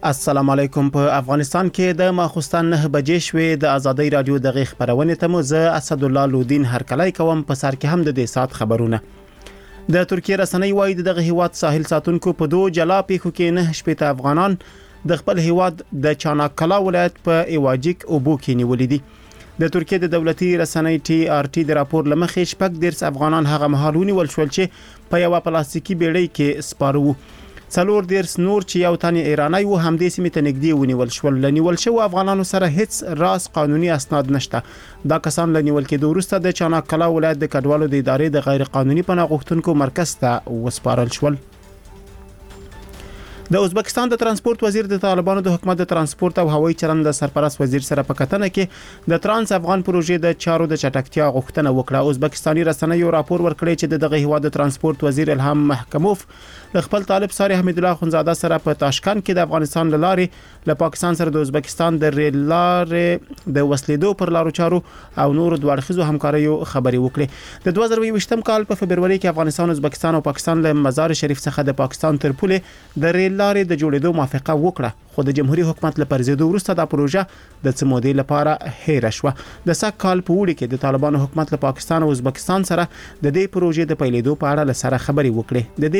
السلام علیکم. په افغانستان کې د ماخوستن 9 بجې شوې د ازادي رادیو د خبرونه ته مو زه اسد الله لودین هرکلای کوم. په سر کې هم د دې سات خبرونه. د ترکیه رسنۍ وایي دغه هیواد ساحل ساتونکو په دوه جلا پیښو کې 9 شپېته افغانان د خپل هیواد د چاناکلا ولایت په ایواجیک اوبو کې نیولې دي. د ترکیه د دولتي رسنۍ TRT د راپور لمخې شپږ درس افغانان هغه مهال ونیول شول چې په یو پلاستیکي بیړۍ کې سپارو. څلور درس نور چې یو تن ایرانی و هم د سیمې ته نږدې ونیول شول. لنیول شو افغانانو سره هیڅ راز قانوني اسناد نشته. دا کسان لنیول کېدو وروسته د چاناکلا ولایت د کډوالو د ادارې د غیر قانوني پناه غوښتونکو مرکز ته وسپارل شول. د ازبکستان د ترانسپورت وزیر د طالبانو د حکومت د ترانسپورت او هوایي چلند د سرپرست وزیر سره په کتنه کې د ترانس افغان پروژې د چارو د چټکتیا غوښتنه وکړه. ازبکستاني رسنیو راپور ورکړی چې دغه هیواد د ترانسپورت وزیر الهام محکموف د خپل طالب صالح حمید الله خنزاده سره په تاشکند کې د افغانستان لارې له پاکستان سره د ازبکستان د ریل لارې د وسلیدو پر لارو چارو او نور دوه اړخیزو همکاریو خبري وکړي. د 2020م کال په فبرवरी کې افغانستان، ازبکستان او پاکستان له مزار شریف څخه د پاکستان تر پولې د ریل لارې د جوړېدو موافقه وکړه، خو د جمهوریت حکومت له پرځېدو وروسته دا پروژه د څه مودې لپاره هېره شوه. د سږ کال په وړي کې د طالبانو حکومت له پاکستان او ازبکستان سره د دې پروژې د پیلېدو په اړه سره خبرې وکړې. د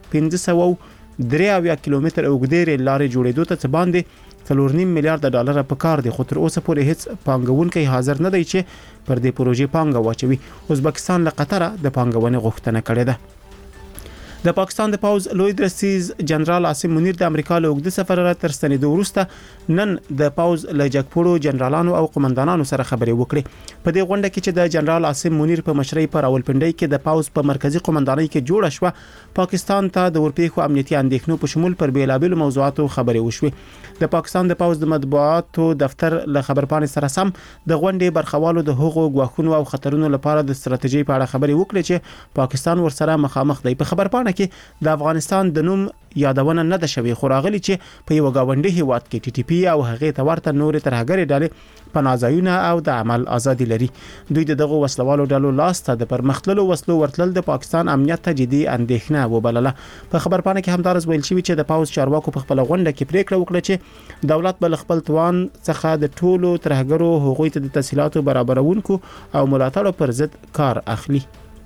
دې 503 کیلومتر اوږدې ریل لارې جوړېدو ته څه باندې 4.5 میلیارډ ډالر په کار دي، خو تر اوسه پورې هیڅ پانګونکی حاضر نه دی چې پر دې پروژې پانګه واچوي. ازبکستان له قطر د پانګونې غوښتنه کړې ده. د پاکستان د پاوز لوی درسیز جنرال عاصم منیر د امریکا له اوږده سفر را تر ستنېدو وروسته نن د پاوز له جګپوړو جنرالانو او قومندانانو سره خبرې وکړې. په دې غونډه کې چې د جنرال عاصم منیر په مشرۍ پر راولپنډۍ کې د پاوز په مرکزی قومندانۍ کې جوړه شوه، پاکستان ته د ورپېښو امنیتي اندېښنو په شمول پر بیلابېلو موضوعاتو خبرې وشوې. د پاکستان د پاوز د مطبوعاتو دفتر له خبرپاڼې سره سم د غونډې برخوالو د هغو ګواښونو او خطرونو لپاره د ستراتیژي په اړه خبرې وکړې چې پاکستان ورسره مخامخ دی. په خبرپاڼه کې د افغانستان د نوم یادونه نه ده شوې، خو راغلي چې په یو گاونډي هیواد کې TTP او هغه ته ورته نور ترهګرې ډلې پناهځایونه او د عمل ازادي لري. دوی دغه وسلوالو ډلو لاسته د پرمختللو وسلو ورتلل د پاکستان امنیت ته جدي اندېښنه وبلله. په خبرپاڼه کې همدارس ویل شوی چې د پاوز چارواکو په خپل غونډه کې پریکړه وکړه چې دولت بل خپل توان څخه د ټولو ترهګرو حقوقي ته د تسهیلاتو برابرونکو او ملاتړ پر ضد کار اخلي.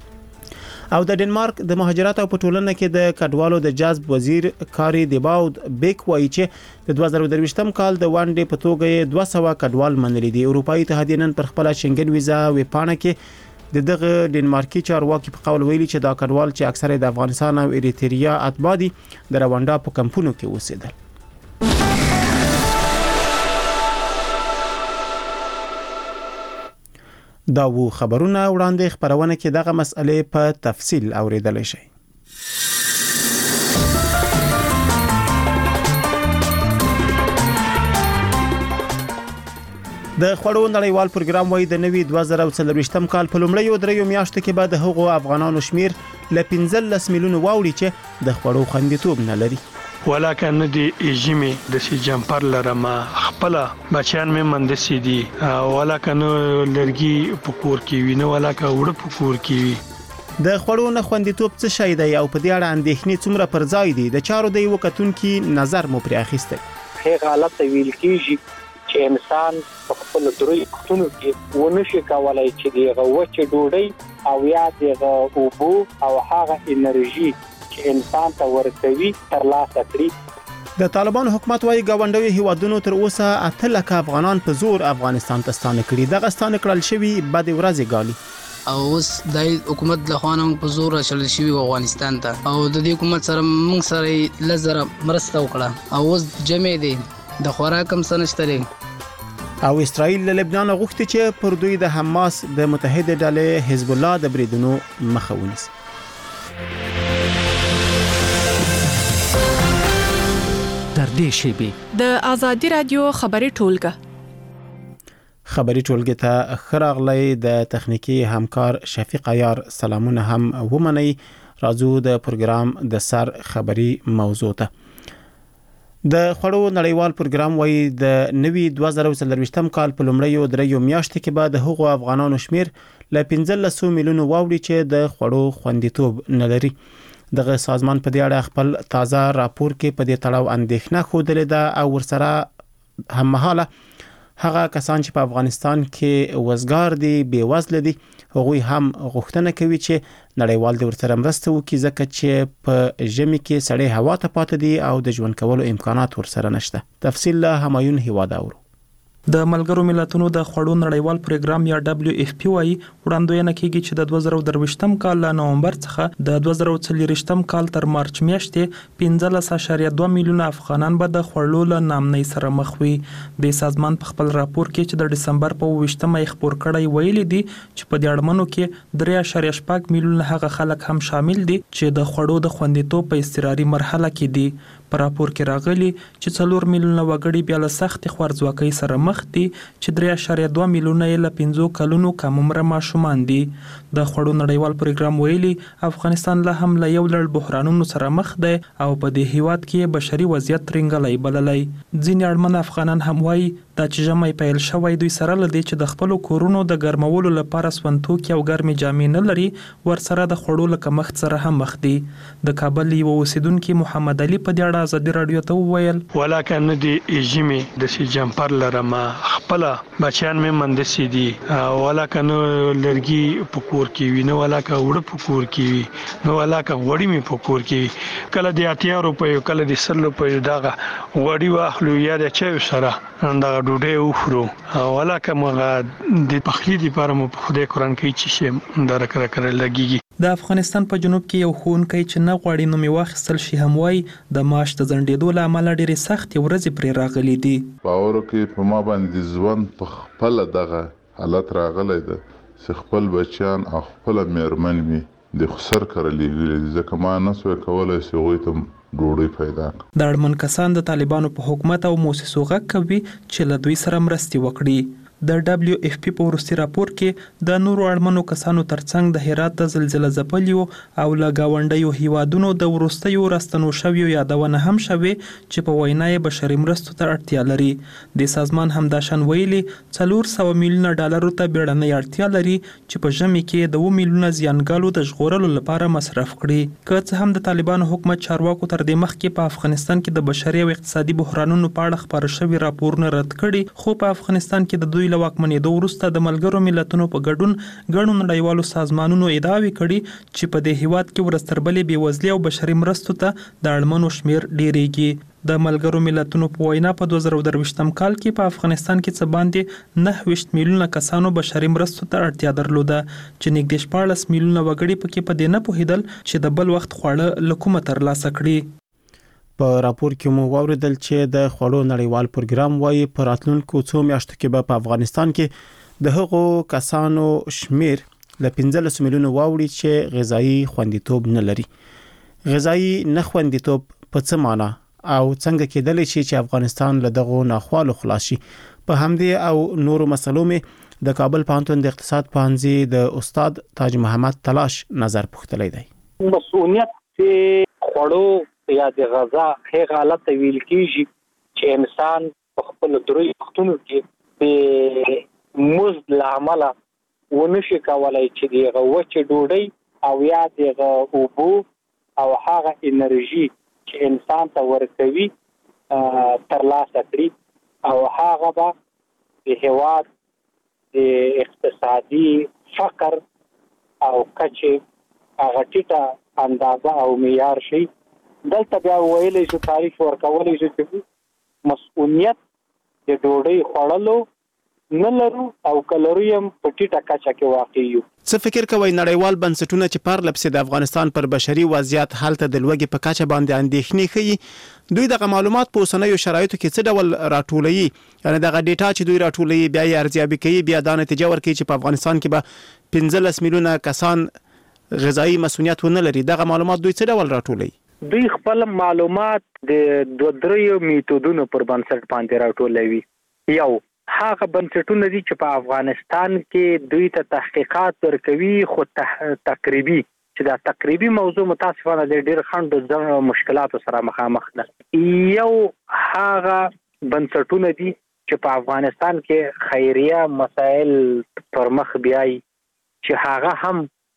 او د ډنمارک د مهاجرت او پټولنه کې د کډوالو د جذب وزیر کاری دیباود بیک وایي چې د 2023م کال د وانډې په توګه 200 کډوال منلي دي. اروپאי اتحادیه نن پر خپل شنګن ویزا ویپانه کې دغه ډنمارکي چارواکي په قول ویلي چې دا کډوال چې اکثره د افغانستان او اریتریا اتباع دي د رواندا په کمپونو کې اوسېدل. دا وو خبرونه وړاندې خبرونه کې دغه مسئله په تفصیل اوریدل شي. د خوړو نړیوال پروګرام وايي د نوي 2024م کال په لومړیو دریو میاشتو کې به د هغو افغانانو شمیر ل 15 میلیونه واوړي چې د خوړو خوندیتوب نه لري. ولاکه نه دی ایجیمی د سی جمپر لرما خپل بچیان مې مندسي دي، ولاکه نو لرګي پکور کې وینه، ولاکه وړ پکور کې وی. د خوړو نه خوندیتوب څه شی دی او په دې اړه اندېښنې څومره پر ځای دي؟ د چارو د یو کتونکو نظر مو پرې اخیسته. هغه حالت ویل کیږي چې انسان په خپل دروي کتونو کې ونشي کولای چې دغه وچه ډوډۍ او یا دغه اوبو او هغه انرژي چې انسان ته ورکوي ترلاسه کړي. د طالبانو حکومت وايي گاونډي هیوادونو تر اوسه 8 لک افغانان په زور افغانستان ته ستانه کړي. دغه ستانه کړل شوی بد ورځې ګالي او اوس د حکومت له خوانم په زور راشل شوی افغانستان ته او د دې حکومت سره موږ سره لزر مرسته وکړه او اوس جمع دي د خوراک هم سنشتري. او اسرائیل له لبنان غوښتي چې پر دوی د حماس د متحده ډلې حزب الله د بریدونو مخه ونیسي. در دې شیبه د ازادي رادیو خبري ټولګه ته خراغلی د تخنیکی همکار شفیق عیار سلامونه هم ومني. راځو د پروګرام د سر خبري موضوع ته. د خوړو نړیوال پروګرام وايي د نوي 2024م کال په لومړیو دریو میاشتو کې به د هغو افغانانو شمیر ل 15 میلیونه واوړي چې د خوړو خوندیتوب نه لري. دغه سازمان په دې اړه خپل تازه راپور کې په دې تړاو اندېښنه خوده ده او ورسره هممهاله هغه کسان چې په افغانستان کې وزګار دي بیوزله دي هغوی هم غوښتنه کوي چې نړیوال د ورسره مرسته وکړي ځکه چې په ژمي کې سړې هوا ته پاتې دي او د ژوند کولو امکانات ورسره نشته. تفصیل له همایون هیواداورو. د ملګرو ملتونو د خوړو نړیوال پروګرام یا WFP وايي وړاندوینه کیږي چې د 2023م کال له نومبر څخه د 2024م کال تر مارچ میاشتې 15.2 میلیونه افغانان به د خوړو له نامنۍ سره مخ وي. د سازمان په خپل راپور کې چې د ډسمبر په 28مه خبر کړی ویلي دي چې په دې اړمنو کې 3.8 میلیونه هغه خلک هم شامل دي چې د خوړو د خوندیتوب په اضطراري مرحله کې دي. په راپور کې راغلي چې 4 میلیونه وګړي بیا له سخت خوارځواکۍ سره مخ دي چې 3.2 میلیونه یې له 5 کلونو کم عمره ماشومان دي. د خوړو نړیوال پروګرام ویلي افغانستان له هم له یو لړ بحرانونو سره مخ دی او په دې هیواد کې بشري وضعیت ترنګلی بللی. ځینې اړمن افغانان هم وایي دا چې ژمی پیل شوی دوی سره لدی چې د خپل کورونو د ګرمولو لپاره سونتوکي او ګرمې جامې نه لري ورسره د خوړو له کمښت سره هم مخ دي. د کابل یو اوسیدونکو محمد علي په دې اړه ازادي رادیو ته وویل ولاکه نه دی ژمی د سی جمپر لرما خپل بچیان مې مندسي دي ولاکه نو لرګي پکور کې وینه ولاکه وړ پکور کې وی نو ولاکه وړي می پکور کې کله د 80 روپیو کله د 100 روپیو دغه وړي واخلو یا د چا سره دا ډوډۍ وخورو ولاکه مغه د پخلی لپاره مو په خدای قران کې چې شه درکره کړل لګيږي. د افغانستان په جنوب کې یو ښوونکی چې نه غواړي نومې واخیستل شي هم وایي د معاش د ځنډېدو له امله ډېرې سختې ورځې پرې راغلي دي. باور کې په ما باندې ژوند په خپل دغه حالت راغلی ده چې خپل بچیان او خپل میرمن می د خسر کړلې ځکه ما نه سوې کولای چې هغوی ته ډوډۍ پیدا کړم. د اړمن کسان د طالبانو په حکومت او موسسو غږ کوي چې له دوی سره مرستې وکړي. د WFP په وروستي راپور کې د نورو اړمنو کسانو ترڅنګ د هرات د زلزلې ځپلیو او له گاونډیو هیوادونو د وروستیو راستنو شویو یادونه هم شوي چې په وینا یې بشري مرستو ته اړتیا لري. د سازمان همداشان ویلي 400 میلیونه ډالرو ته بیړنۍ اړتیا لري چې په ژمي کې د 2 میلیونه زیانګالو د ژغورلو لپاره مصرف کړي. که څه هم د طالبانو حکومت چارواکو تر دې مخکې په افغانستان کې د بشري او اقتصادي بحرانونو په اړه خبر شوي راپورونه رد کړي خو په افغانستان کې د دوی له واکمنېدو وروسته د ملګرو ملتونو په ګډون ګڼو نړیوالو سازمانونو ادعاوې کړي چې په دې هیواد کې ورځ تر بلې بېوزلي او بشري مرستو ته د اړمنو شمیر ډیریږي. د ملګرو ملتونو په وینا په 2023م کال کې په افغانستان کې څه باندې 9 میلیونه کسانو بشري مرستو ته اړتیا درلوده چې نږدې 14 میلیونه وګړي پکې په دې نه پوهېدل چې د بل وخت خواړه له کومه ترلاسه کړي. په راپور کې مو واوریدل چې د خوړو نړیوال پروګرام وايي په راتلونکو څو میاشتو کې به په افغانستان کې د هغو کسانو شمیر له 15 میلیونه واوړي چې غذایی خوندیتوب نه لري. غذایی نه خوندیتوب په څه معنی او څنګه کېدلی شي چې افغانستان له دغو ناخوالو خلاص شي؟ په همدې او نورو مسلو مې د کابل پوهنتون د اقتصاد پوهنځي د استاد تاج محمد تلاش نظر پوښتلی دی. مسؤلیت خوړو یا د غذا هغه حالت ویل کیږي چې انسان په خپل دروي وختونو کې په مزد لامل ونشي کولای چې دغه وچه ډوډۍ او یا دغه اوبو او هغه انرژي چې انسان ته ورکوي ترلاسه کړي او هغه به د هیواد د اقتصادي فقر او کچه هغه ټیټه اندازه او معیار شي. دلته بیا ویلې چې تاریخ ورکولې چې مسؤلیت د ډوډۍ خوړلو نه لرو او کلوریم په ټیټه کچه کې واقع یو. څه فکر کوي نړیوال بنسټونه چې پرلپسې د افغانستان پر بشري وضعیت حالت د لوږې په کچه باندې اندېښنې ښيي دوی دغه معلومات په اوسنیو شرایطو کې څه ډول راټولوي؟ یعنی دغه ډیټا چې دوی راټولوي بیا یې ارزیابي کوي بیا دا نتیجه ورکوي چې په افغانستان کې به 15 میلیونه کسان غذایی مسؤلیت ونه لري. دغه معلومات دوی څه ډول راټولوي؟ دوی خپل معلومات د 2 میتودونو پر بنسټ باندې راټولوي. یو هغه بنسټونه دي چې په افغانستان کې دوی ته تحقیقات ورکوي خو تقریبي چې دا تقریبي موضوع متاسفانه د ډېر خنډ مشکلاتو سره مخامخ ده. یو هغه بنسټونه دي چې په افغانستان کې خیریه مسائل پر مخ بیاي چې هغه هم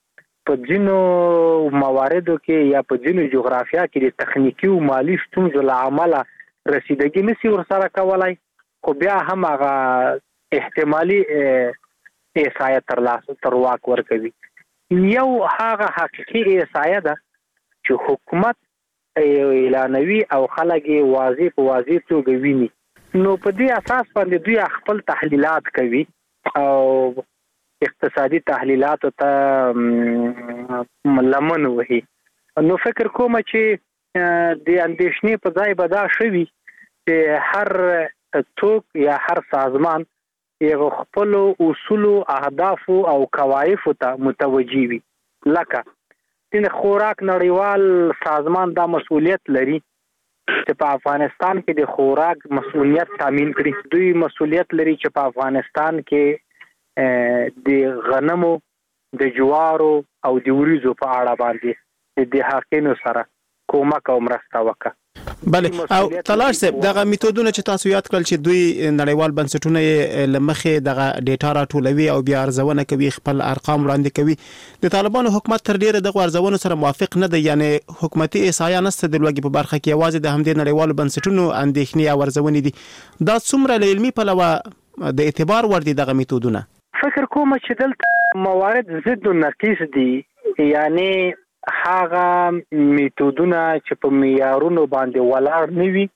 په ځینو مواردو کې یا په ځینو جغرافیا کې د تخنیکی او مالی ستونزو له امله رسیدګي نشي ورسره کولای، خو بیا هم هغه احتمالي احصایه تر واک ورکوي. یو هغه حقیقي احصایه ده چې حکومت اعلانوي او خلک واضح توګه ویني، نو په دې اساس باندې دوی خپل تحلیلات کوي او اقتصادي تحلیلات ته لمن وهي. نو فکر کوم چې د اندېښنې په ځای به دا شوي چې هر څوک یا هر سازمان یو خپل اصول او اهداف او قواعد ته متوجي وي. لکه د خوراک نړیوال سازمان دا مسؤلیت لري چې په افغانستان کې د خوراک مسؤلیت تامین کړي. دوی مسؤلیت لري چې په افغانستان کې د غنمو، د جوارو او د وریځو په اړه باندې د حقینو سره کومک او مرسته وکړي. بله، او تلاش صاحب دغه میتودونه چې تاسو یاد کړل چې دوی نړیوال بنسټونه لمخې دغه ډیټا راټولوي او بیا ارزونه کوي، خپل ارقام وړاندې کوي، د طالبانو حکومت تر ډیره دغه ارزونو سره موافق نه دی، یعنی حکومتي احصایه نشته د لوګي په برخه کې، یوازې د همدې نړیوالو بنسټونو اندېښنې او ارزونې دي. دا څومره له علمي پلوه د اعتبار وړ دي دغه میتودونه؟ فکر کوم چې دلته موارد ضد او نقیص دي، یعنی هغه میتودونه چې په معیارونو باندې ولاړ نه وي،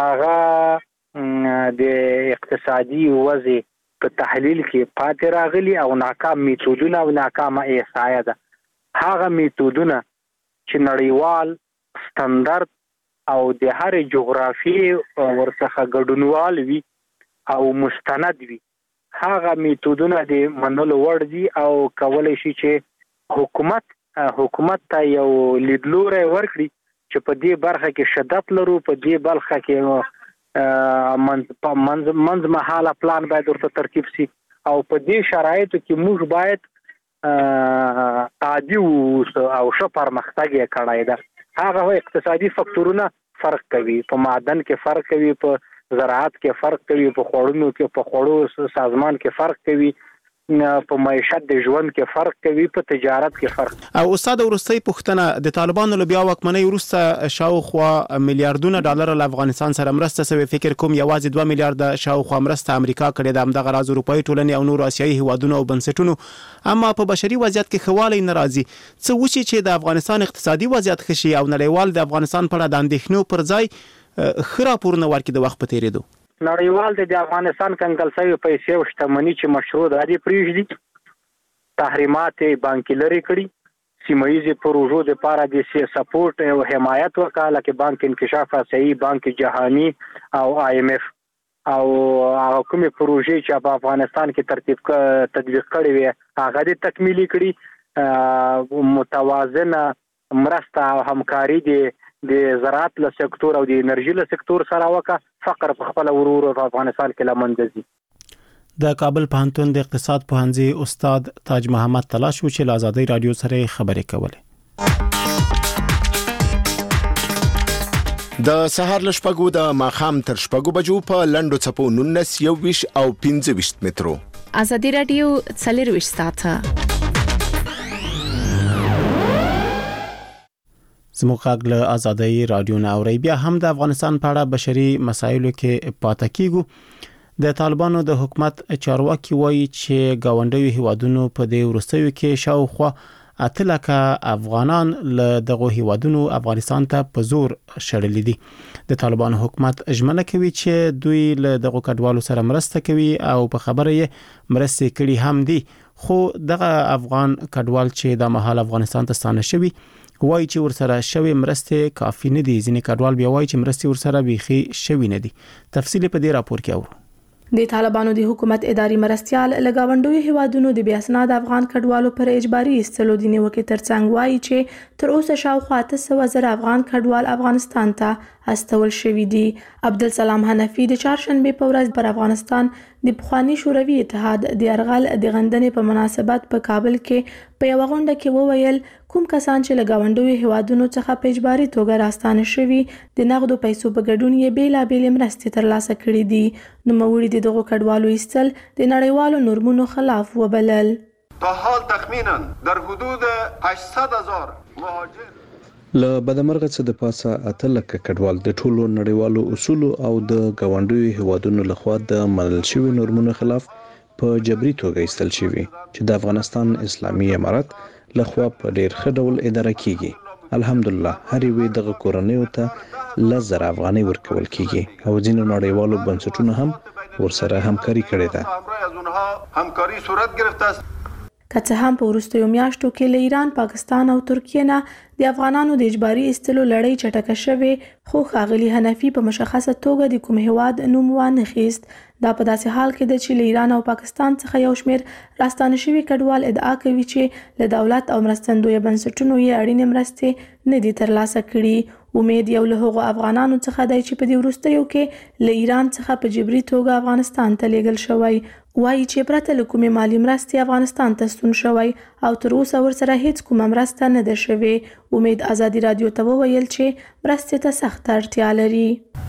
هغه د اقتصادي وضع په تحلیل کې پاتې راغلي او ناکام میتودونه او ناکامه احصایه ده. هغه میتودونه چې نړیوال ستاندرد او د هر جغرافي ورڅخه ګډونوال وي او مستند وي، هغه میتودونه د منلو وړ دي او کولای شي چې حکومت ته یو لیدلوری ورکړي چې په دې برخه کې شدت لرو، په دې برخه کې منځ مهاله پلان باید ورته ترتیب شي او په دې شرایطو کې موږ باید عادي او ښه پرمختګ یې کړی ده. هغه اقتصادي فکتورونه فرق کوي، په معدن کې فرق کوي، په زراعت کې فرق کوي، په خوړو سازمان کې فرق کوي، په معیشت د ژوند کې فرق کوي، په تجارت کې فرق. او استاد ورستۍ پښتنه د طالبانو له بیا واکمنۍ وروسته شاوخوا میلیارډونه ډالر له افغانستان سره مرسته شوی، فکر کوم یوازې 2 میلیارډ شاوخوا مرسته امریکا کړې ده، همدغه راز اروپایي ټولنې او نور آسیایي هیوادونو او بنسټونو. اما په بشري وضعیت کې خواله ناراضي څه وشي چې د افغانستان اقتصادي وضعیت ښه شي او نړیوال د افغانستان په اړه د اندېښنو پر ځای ښه راپورونه ورکړي د وخت په تېرېدو؟ نړیوال د افغانستان کنګل شوی پیسې او شتمنۍ چې مشروع ده دي پریږدي، تحریمات بانکي لري کړي، سیمه ییزې پروژو لپاره د سپورټ او حمایت وکړه، لکه بانک انکشاف آسیایي، بانک جهانی او IMF، او کومې پروژې چې په افغانستان کې تطبیق کړي وي هغه د تکمیلي کړي. متوازنه مرسته او همکاري د زراعت له سکتور او د انرژي له سکتور سره وکړه، فقر په خپل ورور په افغانستان کې لمنځه ځي. د کابل پوهنتون د اقتصاد پوهنځي استاد تاج محمد تلاش و چې له آزادۍ رادیو سره خبرې کولې. د سهار ل شپږو د ماخام تر شپږو بجو په لندو چپو 19 21 او 25 مترو. آزادۍ رادیو 24 ساعته زموږ غږ له آزادۍ رادیو نه اوري. بیا هم د افغانستان په اړه بشري مسایلو کې پاتې کیږو. د طالبانو د حکومت چارواکي وایي چې گاونډیو هیوادونو په دې ورستیو کې شاوخوا 8 لکه افغانان له دغه هیوادونو افغانستان ته په زور شړلې دي. د طالبانو حکومت ژمنه کوي چې دوی له دغه کډوالو سره مرسته کوي او په خبره یې مرسته کړي هم دي، خو دغه افغان کډوال چې د مهال افغانستان ته ستانه شوي وایي چې ورسره شوی مرسته کافي نه دي. ځینې کډوال بیا وایي چې مرسته ورسره بيخي شوی نه دي. تفصیل په دې راپور کې اورو. د طالبانو د حکومت اداري مرستيال لګاونډوي هیوادونو د بیا اسناد افغان کډوالو پر اجباري استلو دي نیوکه ترڅنګ وایي چې تر اوسه شاوخوا 800 افغان کډوال افغانستان ته استول شوی دي. عبدالسلام حنفي د چهارشنبه په ورځ پر افغانستان د پخوانی شوروي اتحاد د ارغال د غندنې په مناسبت په کابل کې په یو غونډه کې وویل کوم کسان چې لګاونډوي هیوادونو څخه په اجباري توګه راستانه شوي د نغدو پیسو په ګډون یې بیلابېل مرستې ترلاسه کړې دي. نو موړي دغه کډوالو ایستل د نړیوالو نورمونو خلاف وبلل. تا حال تخمینا در حدود 800,000 مهاجر له بدمرغه څخه د پاسه 8 لک کډوال د ټولو نړیوالو اصولو او د غونډوي هوادونو لخوا د منل شوی نورمونو خلاف په جبري توګه ایستل شوی چې د افغانستان اسلامي امارت لخوا په ډیر ښه ډول اداره کیږي. الحمدلله هر یو دغه کورنیو ته لزر افغاني ورکول کیږي او ځینو نړیوالو بنسټونو هم ورسره همکاري کړې ده. همکاري صورت گرفته است. که څه هم په وروستیو میاشتو کې له ایران، پاکستان او ترکیه نه د افغانانو د اجباري ایستلو لړۍ چټکه شوې، خو ښاغلي حنفي په مشخصه توګه د کوم هیواد نوم وانخیست. دا په داسې حال کې ده چې له ایران او پاکستان څخه یو شمېر راستانه شوي کډوال ادعا کوي چې له دولت او مرستندویه بنسټونو یې اړینې مرستې نه دي ترلاسه کړي. امید یو له هغو افغانانو څخه دی چې په دې وروستیو کې له ایران څخه په جبري توګه افغانستان ته لیږل شوی. وایي چې پرته له کومې مالي مرستې افغانستان ته ستون شوی او تر اوسه ورسره هیڅ کومه مرسته نه ده شوې. امید ازادي رادیو ته وویل چې مرستې ته سخته اړتیا لري.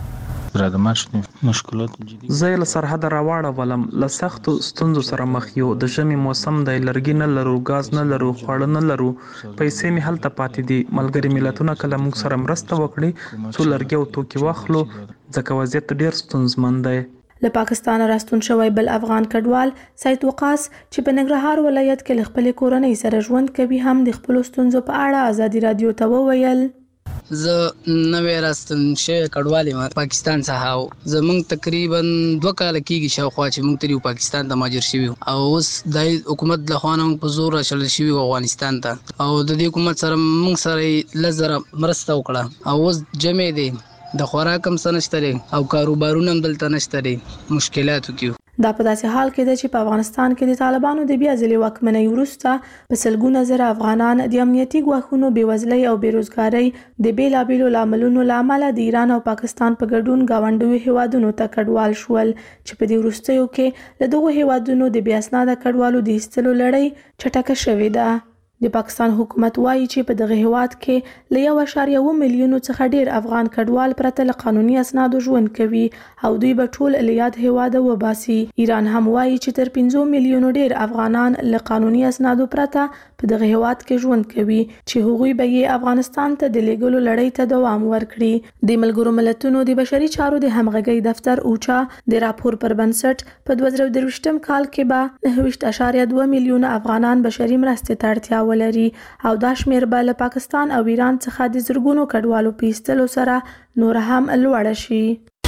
زه له سرحد راواړولم، له سختو ستونزو سره مخ یو. د ژمي موسم دی، لرګي نه لرو، غاز نه لرو، خواړه نه لرو، پیسې مې هلته پاتې دي. ملګري ملتونه کله موږ سره مرسته وکړي څو لرګي او توکي واخلو، ځکه وضعیت ډیر ستونزمن دی. له پاکستان راستون شوی بل افغان کډوال سید وقاص چې په ننګرهار ولایت کې له خپلې کورنۍ سره ژوند کوي هم د خپلو ستونزو په اړه ازادي رادیو ته وویل. زه نوې راستون شوی کډوال یم پاکستان څخه. زمونږ تقریبا 2 کال کېږي شاوخوا چې موږ ترې پاکستان ته مهاجر شوي او اوس د حکومت له خوا نه په زور راچلل شوي افغانستان ته او د دې حکومت سره موږ سره لزر مرسته وکړه او اوس جمع دی د خوراک هم څه نشته دی او کاروبارونه هم دلته نشته دی، مشکلاتو کې. دا په داسې حال کې ده چې په افغانستان کې د طالبانو د بیا ځلې واکمنۍ وروسته په سلګونه زره افغانان د امنیتي ګواښونو، بېوزلۍ او بېروزګارۍ د بېلابېلو لاملونو له امله د ایران او پاکستان په ګډون ګاونډیو هیوادونو ته کډوال شول چې په دې وروستیو کې له دغو هیوادونو د بې اسناده کډوالو د ایستلو لړۍ چټکه شوې ده. د پاکستان حکومت وایي چې په دغه هیواد کې له 1.1 میلیونو څخه ډیر افغان کډوال پرته له قانوني اسنادو ژوند کوي او دوی به ټول له یاد هیواده وباسي. ایران هم وایي چې تر 15 میلیونو ډیر افغانان له قانوني اسنادو پرته په دغه هیواد کې ژوند کوي چې هغوی به یې افغانستان ته د لیږلو لړۍ ته دوام ورکړي. د ملګرو ملتونو د بشري چارو د همغږۍ دفتر اوچا د راپور پر بنسټ په 2023 کال کې به 9.2 میلیونه افغانان بشري مرستې ته اړتیا ولري او دا شمیر به له پاکستان او ایران څخه د زرګونو کډوالو په ایستلو سره نور هم لوړ شي.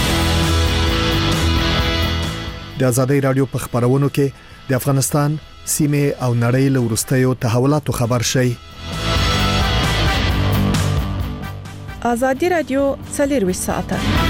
د ازادي رادیو په خبرونو کې د افغانستان سیمه او نړۍ له وروستیو تحولاتو خبر شي. ازادي رادیو 24 ساعته.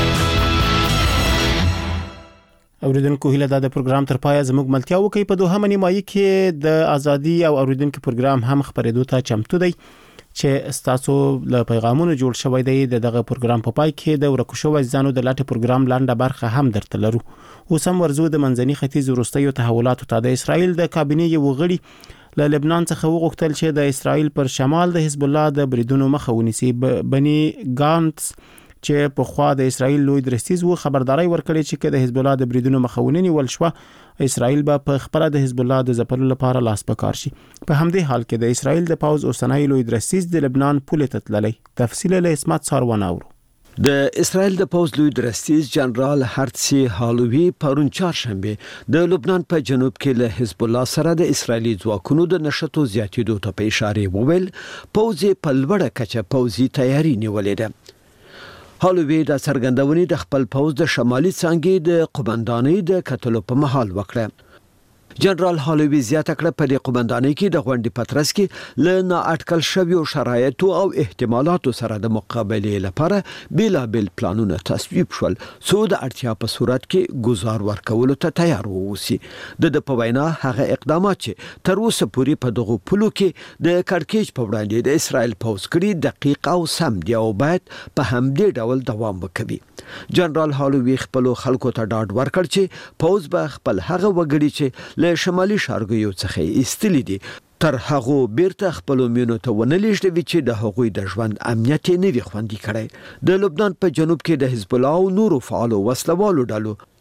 اوریدونکو هیله د پروګرام تر پای زموږ ملتیا وکي. په دوه نیمایي کې د ازادي او اوریدونکو پروګرام هم خبرېدو ته چمتو دی چې ستاسو له پیغامونو جوړ شوی دی. دغه پروګرام په پای کې د ورکوشو ځانو د لاټه پروګرام لاندې برخه هم درته لرو. اوس هم ورزو د منځني ختیځ وروستیو تحولاتو ته. د اسرایل د کابینې یو غړي له لبنان څخه وغوښتل چې د اسرایل پر شمال د حزب الله د بریدونو مخه ونیسي. بني ګانټس چې په خوا د اسرایل لوی درستیز وو خبرداري ورکړي چې د حزب الله د بریدونو مخاونینی ولشوه اسرایل به په خبره د حزب الله د ځپلو لپاره لاس پکار شي. په همدې حال کې د اسرایل د پاوز اوسنۍ لوی درستیز د لبنان پولې ته تللی. تفصیل له اسمت ساروان اورو. د اسرائیل د پوز لوی درستیز جنرال هرتسی هالوی پرون چهارشنبه د لبنان په جنوب کې له حزب الله سره د اسرایلی ځواکونو د نشټو زیاتېدو ته په اشاره وویل پوز په لوړه کچه پوزي تیاری نیولې ده. هالوی د څرګندونې د خپل پوز د شمالي څنګه د قومندانۍ د کتلو په محل وکړه. جنرال هالوی زیاته کړه په دې قومندانۍ کې د غونډې پترس کې له نااټکل شویو شرایطو او احتمالاتو سره د مقابلې لپاره بیلابل پلانونه تصویب شول څو د اړتیا په صورت کې گزار ورکولو ته تیار ووسی. د په وینا هغه اقدامات چې تر اوسه پورې په دغه پلو کې د کړکېچ په وړاندې د اسرائیل پوز کړی دقیق او سم دی او باید په همدې ډول دوام وکړي. جنرال هالوی خپل خلکو ته ډاډ ورکړ چې پوز به خپل هغه وګړي چې له شمالي شارګیو څخه ایستلې دي تر هغه بیرته خپل مینو ته ونلېږدي چې د هغوی د ژوند امنیت نه وي خوندي کړي. د لبنان په جنوب کې د حزب الله او نورو فعالو وسلوالو ډلو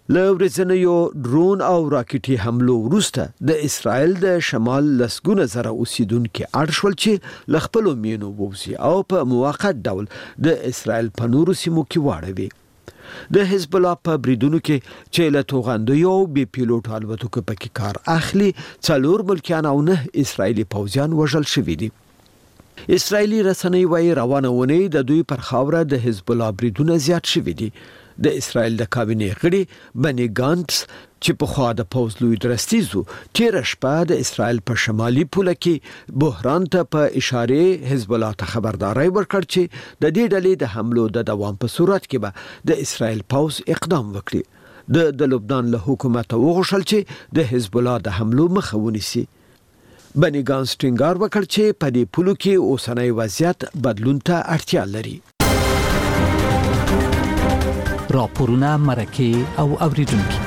له ورځنیو ډرون او راکټي حملو وروسته د اسرائیل د شمال لسګونه زره اوسیدونکو اړ شول چې له خپلو مینو ووځي او په موقت ډول د اسرائیل په نورو سیمو کې واړوي. د حزب الله په بریدونو کې چې له توغندیو او بي پیلوټ الوتکو پکې کار اخلي 4 ملکیان او 9 اسرائیلي پوځیان وژل شوي دي. اسرائیلي رسنۍ وايي روانه ونې د دوی پر خاوره د حزب الله بریدونه زیات شوي دي. د اسرائیل د کابینې غړي بني ګانټس چې په خوا د پوز لوی درستیزو تیر شپه د اسرائیل په شمالي پوله کې بحران ته په اشاره حزب الله ته خبرداري ورکړ چې د دې ډلې د حملو د دوام په صورت کې به د اسرائیل پوز اقدام وکړي. د لبنان له حکومت وغوښتل چې د حزب الله د حملو مخه ونیسي. بني ګانټس ټینګار وکړ چې په دې پولو کې اوسنۍ وضعیت بدلون ته اړتیا لري. راپورونه مرکه او اوریدونکو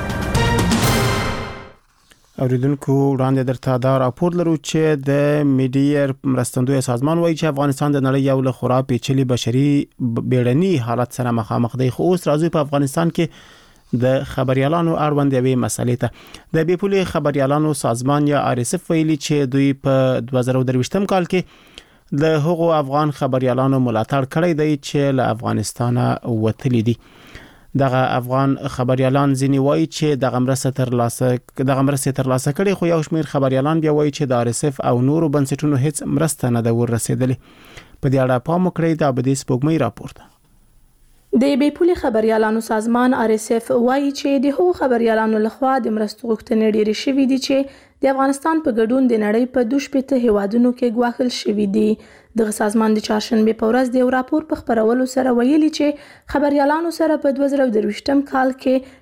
وړاندې درته دا راپور لرو چې د میډیر مرستندوی سازمان وایي چې افغانستان د نړۍ یو له خورا پیچلي بشري بیړني حالت سره مخامخ دی. خو اوس راځي په افغانستان کې د خبريالانو اړوند یوې مسلې ته د بیپولي خبريالانو سازمان یا RSF ویلي چې دوی په 2023م کال کې د هغو افغان خبريالانو ملاتړ کړی دی چې له افغانستانه وتلي دي. دغه افغان خبريالان ځینی وایي چې دغه مرسته تر لاسه کړي، خو یو شمېر خبريالان بیا وایي چې د RSF او نورو بنسټونو هیڅ مرسته نه ده ورسېدلې. په دې اړه پام وکړئ د ابدي سپوږمۍ راپور ده. د بیپولي خبريالانو سازمان RSF وایي چې د هغو خبريالانو لخوا د مرستو غوښتنې ډېرې شوې دي چې د افغانستان په ګډون د نړۍ په 2 هیوادونو کې ګواښل شوي دي. دغه سازمان د چهارشنبه په ورځ د یو راپور په خبرولو سره ویلي چې خبريالانو سره په 2023م کال کې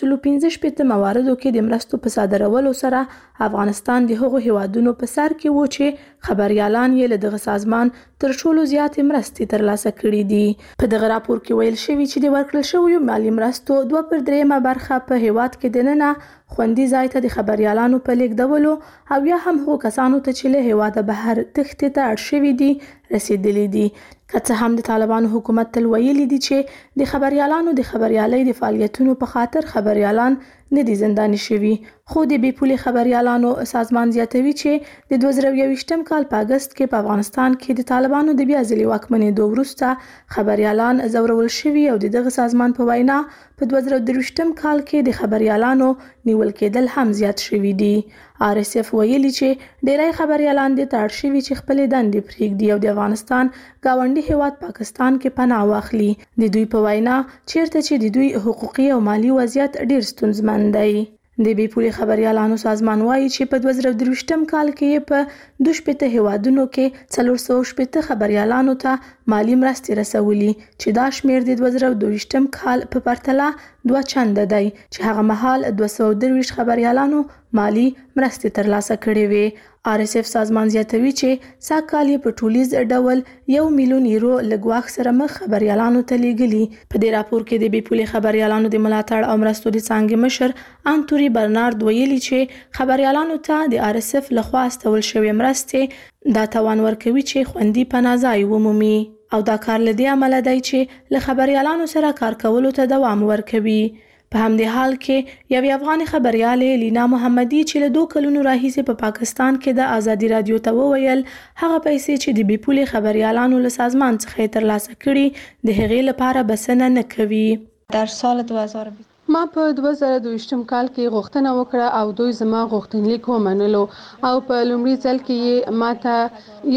115 مواردو کې د مرستو په صادرولو سره افغانستان د هغو هیوادونو په سر کې و چې خبريالان یې له دغه سازمان تر ټولو زیاتې مرستې ترلاسه کړې دي. په دغه راپور کې ویل شوی چې د ورکړل شویو مالی مرستو 2/3 برخه په هیواد کې دننه خوندي ځای ته د خبريالانو په لیږدولو او یا هم هغو کسانو ته چې له هیواده بهر تښتې ته اړ شوي دي رسیدلي دي. که څه هم د طالبانو حکومت تل ویلي دي چې د خبريالانو د خبريالۍ د فعالیتونو په خاطر خبريالان نه دي زنداني شوي، خو د بیپولي خبريالانو سازمان زیاتوي چې د 2021م کال په اگست کې په افغانستان کې د طالبانو د بیا ځلې واکمنېدو وروسته خبريالان ځورول شوي او دغه سازمان په وینا په 2023م کال کې د خبريالانو نیول کېدل هم زیات شوي دي. RSF ویلي چې ډېری خبريالان د تاړ شوي چې خپل دندې پرېږدي او د افغانستان گاونډي هیواد پاکستان کې پناه واخلي. د دوی په وینا چیرته چې د دوی حقوقي او مالی وضعیت ډېر ستونزمن دی. د بیپولي خبريالانو سازمان وایي چې په 2023م کال کې په 2 هیوادونو کې 460 خبريالانو ته مالی مرستې رسولي چې دا شمیر د 2022م کال په پرتله 2 چنده دی چې هغه مهال 223 خبريالانو مالی مرستې ترلاسه کړې وي. RSF سازمان زیاتوي چې ساکال په ټولیز ډول 1 میلیون یورو لګواخ سره مخ خبريالانو ته لیږلي. په دې راپور کې د بیپولي خبريالانو د ملاتړ او مرستو د څانګې مشر انټوري برنارد ویلي چې خبريالانو ته د RSF لخوا استول شوی مرستې دا توان ورکوي چې خوندي پناه ځای ومومي او دا کار له دې عمله دی چې له خبريالانو سره کار کولو ته دوام ورکوي. په همدې حال کې یو افغان خبريالې لینا محمدي چې له 2 کلونو راهیسې په پاکستان کې د ازادي رادیو ته وویل هغه پیسې چې د بیپولي خبريالانو له سازمان څخه ترلاسه کړي د هغې لپاره بسنه نه کوي. در سال 2020 ما په 2022م کال کې غوښتنه وکړه او دوی زما غوښتنلیک ومنلو او په لومړي ځل کې یې ماته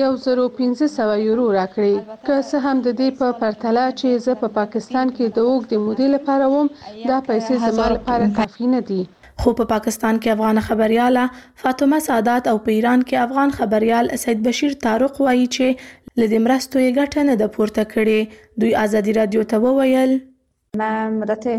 1500 یورو راکړي. که څه هم د دې په پرتله چې زه په پاکستان کې د اوږدې مودې لپاره وم دا پیسې زما لپاره کافي نه دي. خو په پاکستان کې افغان خبرياله فاطمه سعادت او په ایران کې افغان خبريال سید بشیر طارق وایي چې لدې مرستو یې ګټه نه ده پورته کړې. دوی ازادي رادیو ته وویل له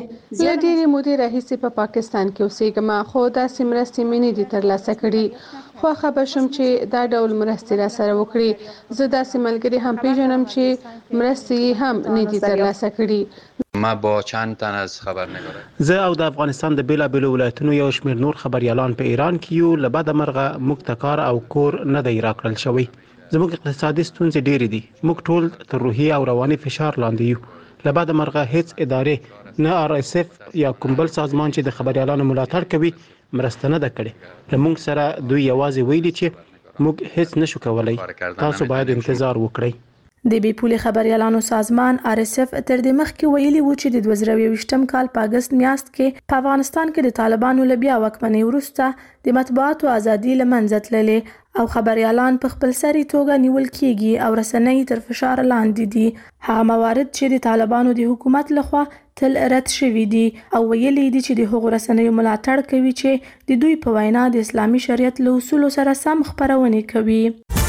ډېرې مودې راهیسې په پاکستان کې اوسېږم خو داسې مرستې مې نه دي ترلاسه کړي. خوښه به شم چې دا ډول مرستې راسره وکړي. زه داسې ملګري هم پیژنم چې مرستې هم نه دي ترلاسه کړي. ما با چند تن از خبرنگاران زه او د افغانستان د بیلابیلو ولایتونو یو شمېر نور خبريالان په ایران کې یو له بده مرغه موږ ته کار او کور نه دی راکړل شوی. زموږ اقتصادي ستونزې ډېرې دي. موږ ټول تر روحي او رواني فشار لاندې یو. لبعد مرغه هیڅ ادارې نه RSF یا کوم بل سازمان چې د خبريالانو ملاتړ کوي مرسته نه کړې. لمونږ سره دوی یوازې ویلي چې موږ هیڅ نشو کولای، تاسو باید انتظار وکړئ. د بي پولي خبريالانو سازمان RSF تر دې مخکې ویلي و چې د 2023م کال په اگست میاشت کې په افغانستان کې د طالبانو له بیا واکمنۍ وروسته د مطبوعاتو ازادي له منځه تللې او خبريالان په خپل سري توګه نیول کیږي او رسنۍ تر فشار لاندې دي. هغه موارد چې د طالبانو د حکومت لخوا تل رد شوي دي او ویلي دي چې د هغو رسنیو ملاتړ کوي چې د دوی په وینا د اسلامي شریعت له اصولو سره سم خبرونه کوي.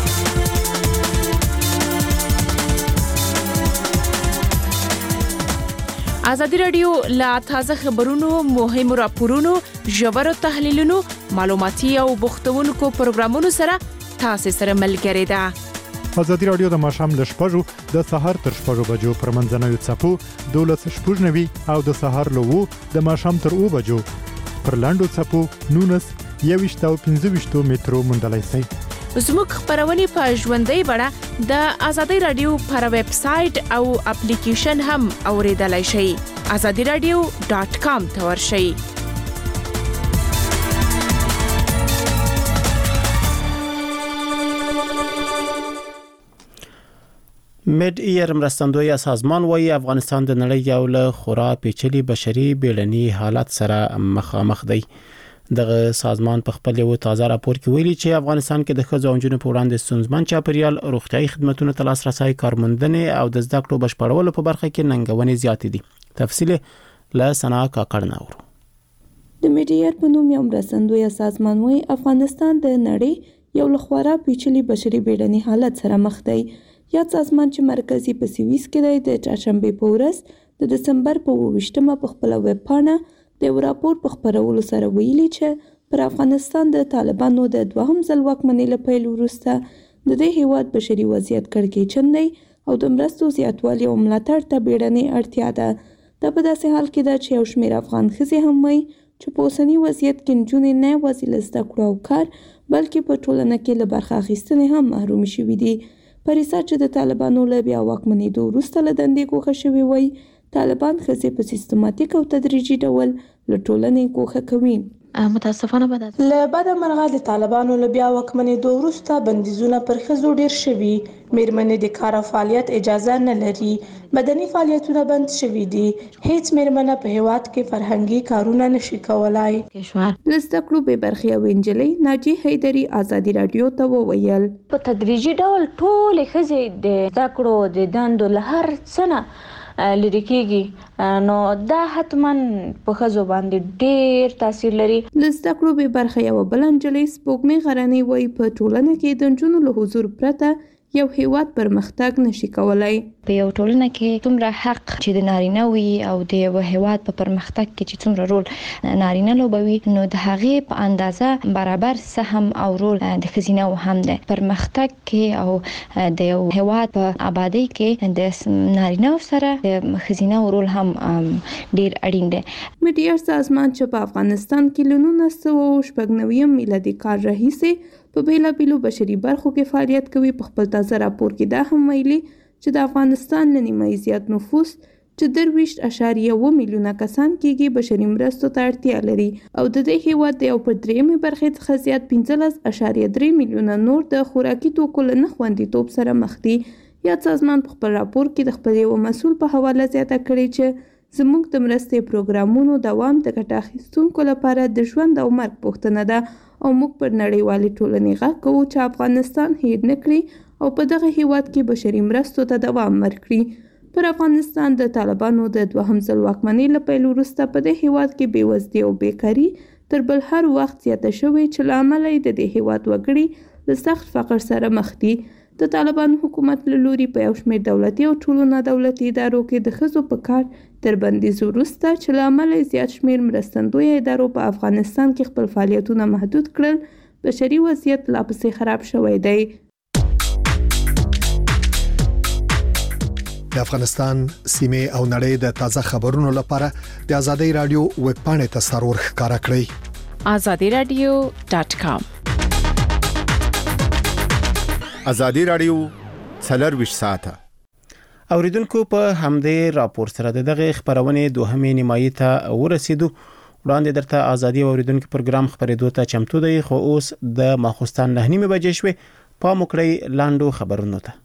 ازادي رادیو لا تازه خبرونو، مهمو راپورونو، ژورو تحلیلونو، معلوماتي او بوختونکو پروګرامونو سره تاسو سره ملګری ده. ازادي رادیو د ماښام ل 6:00 د سهار تر 6:00 بجو پر منځنوي څپو 12:90 او د سهار له 2 د ماښام تر 2 بجو پر لاندو څپو 19 او 25 مترو مندلای شي. زموږ خبرونه په ژوندۍ بڼه د ازادي رادیو پر ویب سټ او اپلیکیشن هم اوریدلای شئ. azadiradio.com ته ورشئ. مید ایر مرستندوی سازمان وايي افغانستان د نړۍ یو له خورا پیچلي بشري بیړني حالت سره مخامخ دی. دغه سازمان په خپل یو تازه راپور کې ویلي چې افغانستان کې د ښځو او نجونو په وړاندې ستونزمن چاپیریال، روغتیايي خدماتو ته لاسرسي، کارموندنې او د زده کړو بشپړولو په برخه کې ننګونې زیاتې دي. تفصیل له سنا کاکړ ناورو. د میډیر په نوم یو مرستندوی سازمان وايي افغانستان د نړۍ یو له خورا پیچلي بشري بیړني حالت سره مخ دی. یا سازمان چې مرکزی په سویس کې دی د چهارشنبه په ورځ د دسمبر په 28مه په خپل ویب پاڼه د یو راپور په خبرولو سره ویلي چې پر افغانستان د طالبانو د دوهم ځل واکمنۍ له پیل وروسته د دې هیواد بشري وضعیت کړکېچن دی او د مرستو زیاتوالی او ملاتړ ته بیړنۍ اړتیا ده. دا په داسې حال کې ده چې یو شمېر افغان ښځې هم وایي چې په اوسني وضعیت کې نجونې نه یوازې له زده کړو او کار بلکې په ټولنه کې له برخه اخیستنې هم محرومې شوي دي. په ریسرچ چې د طالبانو له بیا واکمنېدو وروسته له دندې ګوښه شوي وایي طالبان ښځې په سیستماتیک او تدریجي ډول له ټولنې ګوښه کوي. متاسفانه له بده مرغه د طالبانو له بیا واکمنېدو وروسته بندیزونه پر ښځو ډېر شوي. میرمنې د کار او فعالیت اجازه نه لري. مدني فعالیتونه بند شوي دي. هیڅ میرمنه په هیواد کې فرهنګي کارونه نشي کولای. له زده کړو بې برخې او نجلۍ ناجیه حیدري ازادي رادیو ته وویل په تدریجي ډول ټولې ښځې د زده کړو د دندو له هر څه نه لري کېږي، نو دا حتما په ښځو باندې ډېر تاثیر لري. له زده کړو بې برخې یوه بله نجلۍ سپوږمۍ غرنۍ وایي په ټولنه کې د نجونو له حضور پرته یو هیواد پرمختګ نشي کولای. په یو ټولنه کې څومره حق چې د نارینه وي او د یو هیواد په پرمختګ کې چې څومره رول نارینه لوبوي، نو د هغې په اندازه برابر سهم او رول د ښځینه هم ده. پرمختګ کې او د یو هیواد په آبادی کې د نارینه سره د ښځینه رول هم ډیر اړین دی. میډیر سازمان چې په افغانستان کې له 1996 میلادي کال راهیسې په بیلابیلو بشري برخو کې فعالیت کوي په خپل تازه راپور کې دا هم ویلي چې د افغانستان له نیمایي زیات نفوس چې 23.1 میلیونه کسان کېږي بشري مرستو ته اړتیا لري او د دې هیواد د یو پر درېیمې برخې څخه زیات 15.3 میلیونه نور د خوراکي توکو له نه خوندیتوب سره مخ دي. یا سازمان په خپل راپور کې د خپل یو مسؤل په حواله زیاته کړې چې زموږ د مرستې پروګرامونو دوام د ګټه اخیستونکو لپاره د ژوند او مرګ پوښتنه ده او موږ پر نړیوالې ټولنې غږ کوو چې افغانستان هیر نه کړي او په دغه هیواد کې بشري مرستو ته دوام ورکړي. پر افغانستان د طالبانو د دوهم ځل واکمنۍ له پیل وروسته په دې هیواد کې بېوزلي او بیکاري تر بل هر وخت زیاته شوې چې له امله یې د دې هیواد وګړي له سخت فقر سره مخ دي. د طالبانو حکومت له لوري په یو شمېر دولتي او ټولو نادولتي ادارو کې د ښځو په کار تر بندیز وروسته چې له امله زیات شمېر مرستندویه ادارو په افغانستان کې خپل فعالیتونه محدود کړل، بشري وضعیت لا پسې خراب شوی دی. د افغانستان سیمه او نړۍ د تازه خبرونو لپاره د ازادي رادیو ویب پاڼې ته سرور ښکارا کړئ. azadiradio.com ازادي رادیو 24 ساعته اوریدونکو په همدې راپور سره دغه خبرونه دوهمې نیمایي ته ورسېدو. وړاندې درته ازادي اوریدونکو پروګرام خبرېدو ته چمتو دی، خو اوس د ماخوستان 9:30 بجې شوې. پام وکړئ لاندو خبرونو ته.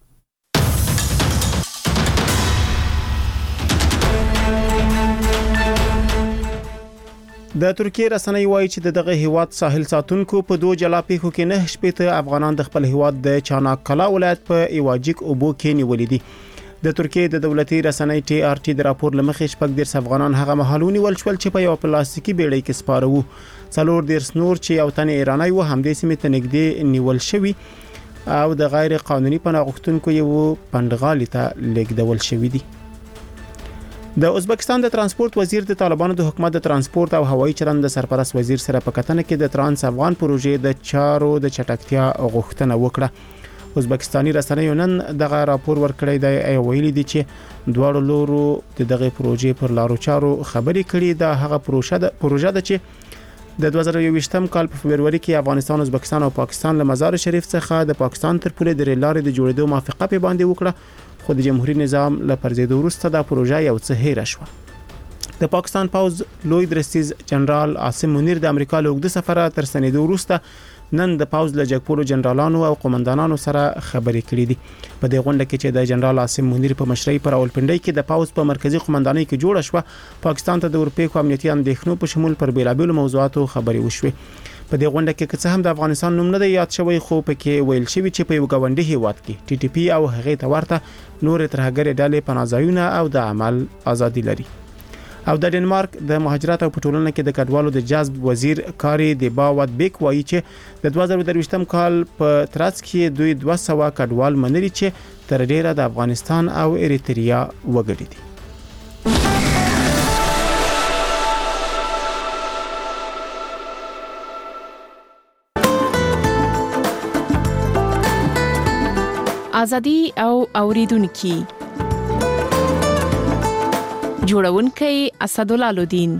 د ترکیه رسنۍ وایي چې دغه هیواد ساحل ساتونکو په دوه جلا پیښو کې 9 شپېته افغانان د خپل هیواد د چاناکلا ولایت په ایواجیک اوبو کې نیولې دي. د ترکیه د دولتي رسنۍ TRT د راپور لمخې 14 افغانان هغه مهال ونیول شول چې په یو پلاستیکي بیړۍ کې سپاره وو. 14 نور چې یو تن ایرانی و همدې سیمې ته نږدې نیول شوی او د غیر قانوني پناه غوښتونکو یو پندغالي ته لیږدول شوی دي. د ازبکستان د ترانسپورت وزیر د طالبانو د حکومت د ترانسپورت او هوایي چلند د سرپرست وزیر سره په کتنه کې د ترانس افغان پروژې د چارو د چټکتیا غوښتنه وکړه. ازبکستاني رسنیو نن دغه راپور ورکړی دی او ویلي دي چې دواړو لورو دغه پروژې پر لارو چارو خبرې کړي. دا هغه پروژه ده چې د 2021م کال په فبرवरी کې افغانستان، ازبکستان او پاکستان له مزار شریف څخه د پاکستان تر پولې د ریل لارې د جوړېدو موافقه په باندې وکړه، خو د جمهوریت نظام له پرځېدو وروسته دا پروژه یو څه هېره شوه. د پاکستان پوز لوی درستیز جنرال عاصم منیر د امریکا له اوږده سفره تر ستنېدو وروسته نن د پوز له جګپولو جنرالانو او قومندانانو سره خبرې کړې دي. په دې غونډه کې چې د جنرال عاصم منیر په مشرۍ پر راولپنډۍ کې د پوز په مرکزی قومندانۍ کې جوړه شوه، پاکستان ته د اروپا امنیتي اندېښنو په شمول پر بیلابېلو موضوعاتو خبرې وشوې. په دې غونډه کې څه هم د افغانستان نوم نه دی یاد شوی، خو پکې ویل شوی چې په یو غونډي هیواد کې TTP او هغه ته ورته نور ترهګر ډلې پناهځایونه او د عمل ازادي لري. او د ډنمارک د مهاجرت او پټولنه کې د کډوالو د جذب وزیر کاری د باوت بیک وایي چې د 2023م کال په ترڅ کې دوی 200 کډوال منلي چې تر ډیره د افغانستان او اریتریا وګړي دي. ازادي او اوریدونکو جوړونکي اسدالله لودین.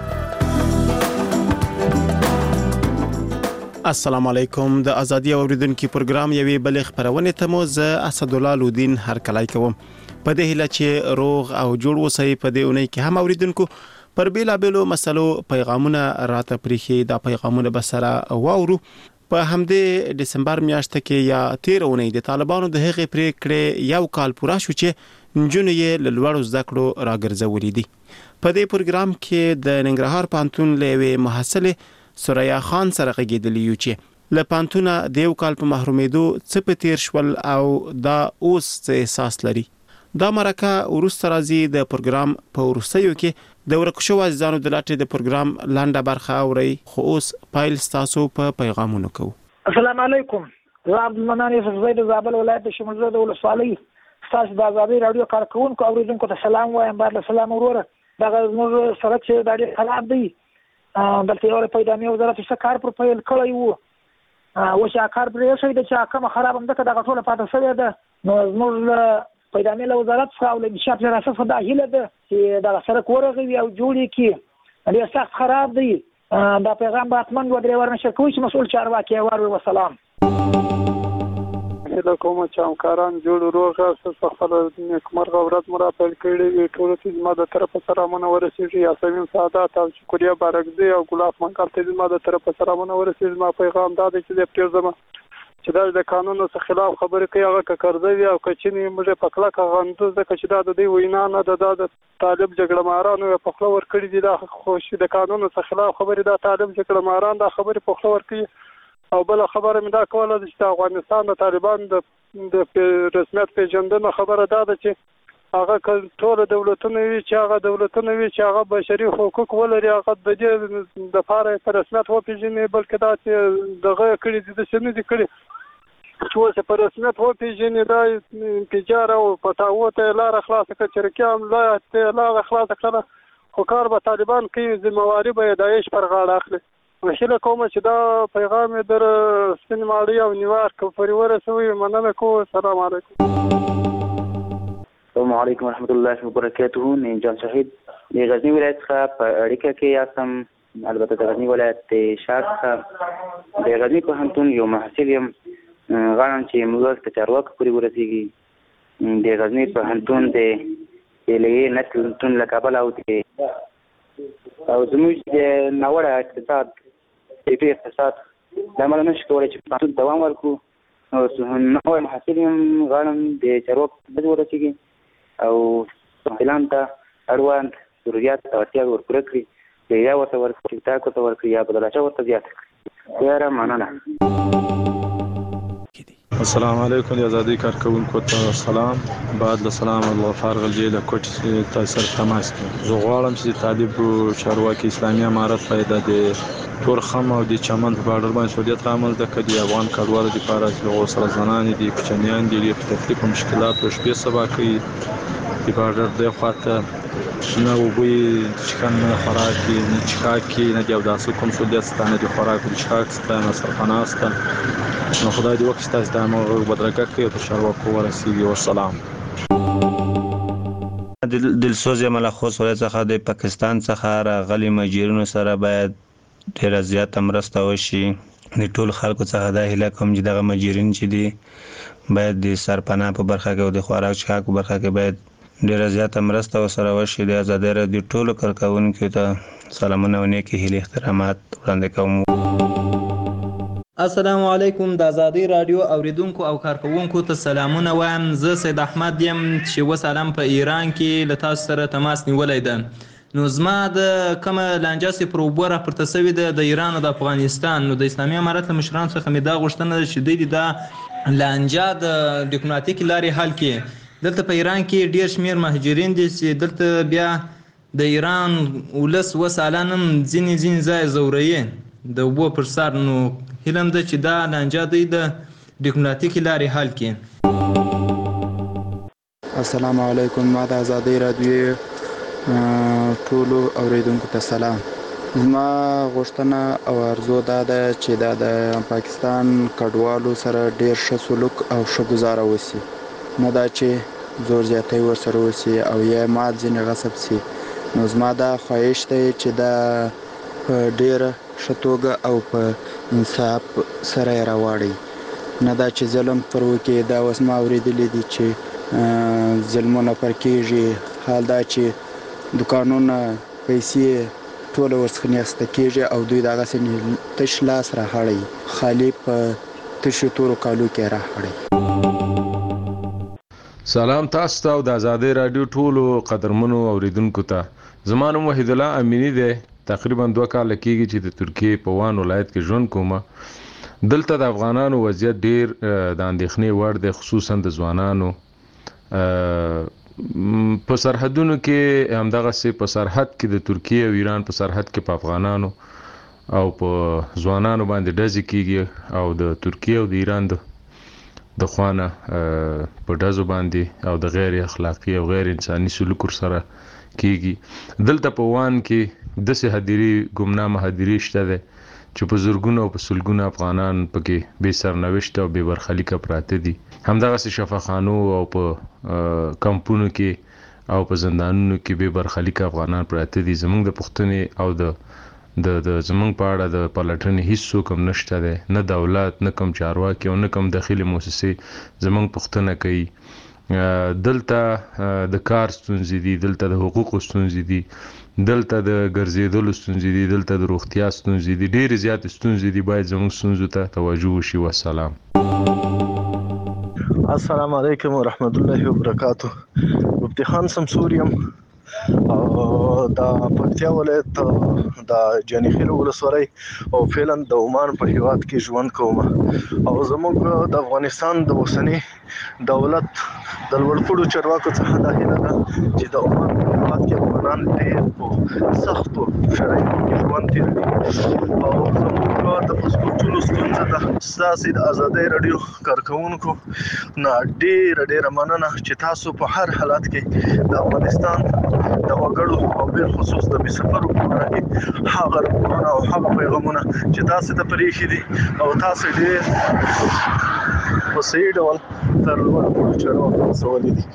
السلام علیکم. د ازادي اوریدونکو پروګرام یوې بل خبرونه ته مو زه اسدالله لودین هرکلای کوم. په دې هیله چې روغ او جوړ وسی په دې اونۍ کې هم اوریدونکو پر بیلابېلو مسلو پیغامونه راته پریخي. دا پیغامونه به سره واورو. په همدې دسمبر میاشت کې یا 13 اونۍ د طالبانو د هغې پریکړې یو کال پوره شو چې نجونې یې له لوړو زده کړو راګرځولې دي. په دې پروګرام کې د ننګرهار پوهنتون له یوې محصلې سوریا خان سره غږېدلي یو چې له پوهنتونه د یو کال په محرومېدو څه په تیر شول او دا اوس څه احساس لري. دا مرکه وروسته راځي. د پروګرام په وروستیو کې د ورکشو عزیزانو د لاټې د پروګرام لنډه برخه اوري، خو اوس پایل تاسو په پیغامونو کوو. السلام علیکم. زه عبدالمنان یوسف زید د زابل ولایت د شمولزه د ولسوالۍ تاسو د ازادي رادیو کارکونکو اوریدونکو ته سلام وایم. بعد له سلام وروره دغه زموږ سړک چې د ډېر خراب دی، دلته یو پیدامي وزارت څخه کار پر پیل کړی وو، او چې کار پرې شوی د چې کوم خراب هم دغه ټوله پاتې شوی ده. نو زموږ پیدامي له وزارت څخه او له انشاء پر اساس دا هیله ده چې دا سړک ورغوي او جوړ کړي. ډېر سخت خراب دی. دا پیغام به اتمن و درې ورنشه کوي چې مسؤل چارواکي ورو وسلام. هله کوم چې همکاران جوړ روغ اساس خپل نیکمرغه ورځ مرافل کړي ټول چې ما د طرفه سلامونه ورسېږي. یاسمین سعادت او شکریا بارکزی او ګلاب منقل ته ما د طرفه سلامونه ورسېږي. ما پیغام دا دی چې د پریزما چې دا د قانونو څخه خلاف خبرې کوي، هغه ککرځوي او کچنی موږ په کلکه غندو ځکه چې دا د دې وینا نه د طالب جګړه مارانو په خپل ور کړی دي. دا خوش د قانونو څخه خلاف خبرې دا طالب جګړه ماران دا خبرې په خپل ور کوي. او بل خبره مې دا کوله چې افغانستان د طالبان د رسمیت پیژندنه خبره دا ده چې هغه ټول دولتونه وي چې هغه بشري حقوق ولري، هغه د دې د لپاره په رسمیت وپیژني، بلکې دا چې دغه کړي د سیمې دي کړي چې اوس په رسمیت وپیژني. دا انفجار او پټاو ته لار خلاص کړي، چرکیام لار خلاص کړه، خو کار به طالبان کوي، ذمہواری به داعش پر غاړه اخلي. وشله کوم چې دا پیغام در سپین ماړی او نیویارک پورې ورسوي. مننه کوم. السلام علیکم. السلام علیکم ورحمۃ اللہ وبرکاتہ. من جان شهید د غزنی ولایت څخه په اړیکه کې یاستم. البته د غزنی ولایت شهر څخه د غزنی پوهنتون یو محصل یم. غواړم چې موږ ته چارواکو پورې ورسیږي د غزنی پوهنتون د لیلیې نتلتون له کابل او زموږ د ناوړه اقتصاد طبي اقتصاد له امله نشو کولی چې پوهنتون دوام ورکړو. نوی محصل یم غواړم د چارواکو خدمت ورسېږي او محصلانو ته اړوند ضروريات او اړتیاوې ورپوره کړي، یا ورته ورکړي، ټاک ورته ورکړي، یا بدلاچه ورته زیاته کړي. یاره مننه. السلام علیکم د ازادۍ کارکوونکو ته سلام. بعد له سلام الغفار غلجی له کوټ تاسو تماس کوم. زه غواړم چې طالب چارواکي اسلامي امارت پیدا د تورخم او د چمن په بارډر باندې سعودیت رامنځته کړي. افغان کډوالو لپاره چې غوسه زنانې دي، کوچنیان دي، په تکلیف او مشکلات او شپې سبا کوي. د بارډر د خواته نه وبوي چکن نه خوراکي نه چکاکي نه دی او داسې کوم سعودیت ستانه د خوراک د چکاک ستانه سرپناسته. نو خدای دې وکړي تاسو د امر بدرګه کوي او چارواکو ورسیږي. والسلام. دلسوز ملخص ولې څخه د پاکستان څخه راغلي مهاجرینو سره باید ډیره زیاته مرسته وشي. د ټول خلکو څخه دا هیله کوم چې دغه مهاجرین چې دي باید د سرپناه په برخه کې او د خوراک چکاک په برخه کې باید ډیره زیاته مرسته وسره وشي. د ازادۍ راډیو ټولو کارکوونکو ته سلامونه او نیکې هیلې احترامات وړاندې کوم. السلام علیکم د ازادۍ راډیو اوریدونکو او کارکوونکو ته سلامونه وایم. زه سید احمد یم چې اوس حالا په ایران کې له تاسو سره تماس نیولی ده. نو زما د کومه لانجه چې پر اوبو راپورته سوې ده د ایران او د افغانستان، نو د اسلامي امارت له مشرانو څخه مې دا غوښتنه ده چې دوی دا لانجه د ډیپلوماتیکې لارې حل کړي. دلته په ایران کې ډیر شمیر مهاجرین دي چې دلته بیا د ایران ولس اوس حالا هم ځینې ځای ځوروي د اوبو پر سر. نو هیله ده چې دا لانجه دوی د ډیپلوماتیکې لارې حل کړي. السلام علیکم. ما د ازادۍ راډیو ټولو اوریدونکو ته سلام. زما غوښتنه او ارزو دا ده چې دا د پاکستان کډوالو سره ډیر ښه سلوک او ښه ګزاره وشي، نه دا چې زور زیاتی ورسره وشي او یا مال ځینې غصب شي. نو زما دا خواهش دی چې دا په ډیره ښه توګه او په انصاف سره یې راواړي، نه دا چې ظلم پر وکړي. دا اوس ما اورېدلی دي چې ظلمونه پر کېږي. حال دا چې دوکانونه پیسې ټوله ورڅخه نیسته کېږي او دوی دغسې تش لاس راهړی، خالي په تشو تورو کالو کې راهړی. سلام تاسو ته او د ازادۍ راډیو ټولو قدرمنو اوریدونکو ته. زما نوم وحید الله امینی دی. تقریبا 2 کاله کېږي چې د ترکیې په وان ولایت کې ژوند کوم. دلته د افغانانو وضعیت ډیر د اندېښنې وړ دی، خصوصا د ځوانانو په سرحدونو کې. همدغسې په سرحد کې د ترکیې او ایران په سرحد کې په افغانانو او په ځوانانو باندې ډزې کېږي او د ترکیې او د ایران د خوانه په ډزو باندې او د غیر اخلاقي او غیر انساني سلوک سره کېږي. دلته په وان کې داسې هدیرې ګمنامه هدیرې شته دی چې په زرګونو او په سلګونو افغانان پکې بې سرنوشته او بې برخلیکه پراته دي. همدغسې شفاخانو او په کمپونو کې او په زندانونو کې بې برخلیکه افغانان پراته دي. زموږ د پوښتنې او د زموږ په اړه د پلټنې هیڅ څوک هم نشته دی، نه دولت، نه کوم چارواکي او نه کوم داخلي موسسې زموږ پوښتنه کوي. دلته د کار ستونزې دي، دلته د حقوقو ستونزې دي، دلته د ګرځېدلو ستونزې دي، دلته د روغتیا ستونزې دي، ډېرې زیاتې ستونزې دي. باید زموږ ستونزو ته توجه وشي. والسلام. السلام علیکم ورحمت الله وبرکاتو. مفتی خان سمسور یم او د پکتیا ولایت د جانخیل ولسوالۍ او فعلا د عمان په هیواد کې ژوند کوم او زموږ د افغانستان د اوسنی دولت د لوړپوړو چارواکو څخه دا هیله ده چې د عمان په هیواد کې افغانان ډېر په سختو شرایطو کې ژوند تېروي او زموږ د پاسپورټونو ستونزه ده. ستاسې د ازادۍ راډیو کارکوونکو نه ډېره مننه چې تاسو په هر حالت کې د افغانستان د وګړو او بالخصوص د بېسفرو په اړه کې هغه راپورونه او هغه پیغامونه چې تاسو ته پرېښي دي او تاسو ډېر په صحیح ډول تر لوړپوړو چارواکو رسولي دي.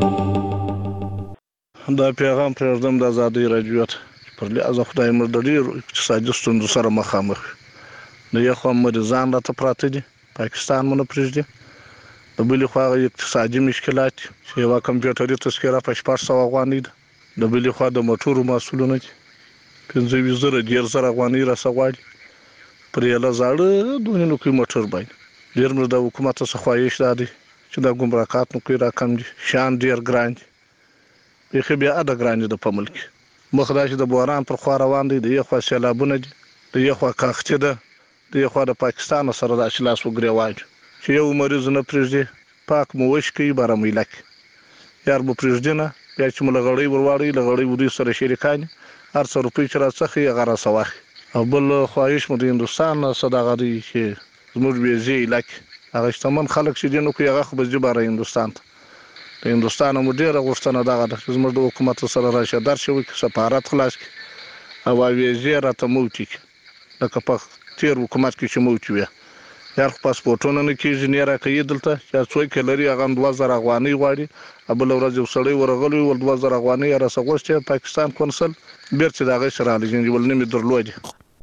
دا پیغام پرېږدم د ازادۍ راډیو ته. پر لحاظه خدای مو د ډېرو اقتصادي ستونزو سره مخامخ. د یو خوا مریضان راته پراته دي، پاکستان مو نه پرېږدي، د بلې خوا اقتصادي مشکلات چې یوه کمپیوټري تذکره په 600 افغانۍ ده، د بلې خوا د موټرو محصولونه دي 15,000 10,000 افغانۍ راسه غواړي پر یوه زاړه دونې نوکي موټر باندې. ډېر موږ د حکومت څخه خواهش دا دی چې دا ګمرکات نوکي راکم دي، شیان ډېر ګران دي، بیخي بې حده ګران دي د په ملک. مخ دا چې د بحران پر خوا روان دی، د یو خوا سیلابونه دي، د یو خوا کاختي ده، د یو خوا د پاکستان سره داسې لاس وګرېواج چې یو مریض نه پرېږدي، پاک مو وش کوي بارمیله کې یار به پرېږدي نه، بیا چې مو له غړۍ ورواړوي له غړۍ وري سره شریکان هر څه روپۍ چې راڅخي هغه راسه واخلي. او بل خواهش مو د هندوستان څه دغه دی چې زموږ ویزې علاقې هغه شتمن خلک چې دي نو کوي هغه خو به ځي باره هندوستان ته. د هندوستان مو ډېره غوښتنه دغه ده چې زموږ د حکومت سره راشه درشه وکړي، سفارت خلاص کړي او ویزې راته موتي کړي لکه په تېر حکومت کې چې موتي وي. یار خو پاسپورټونه نه کېږي نه یې راکوي دلته چې څوک یې لري هغه 2,000 افغانۍ غواړي، بله ورځ یو سړی ورغلی ول 2,000 افغانۍ یې راسه غوښتې پاکستان کونسل بیرته د هغې سره هلې ول نه مې درلودې.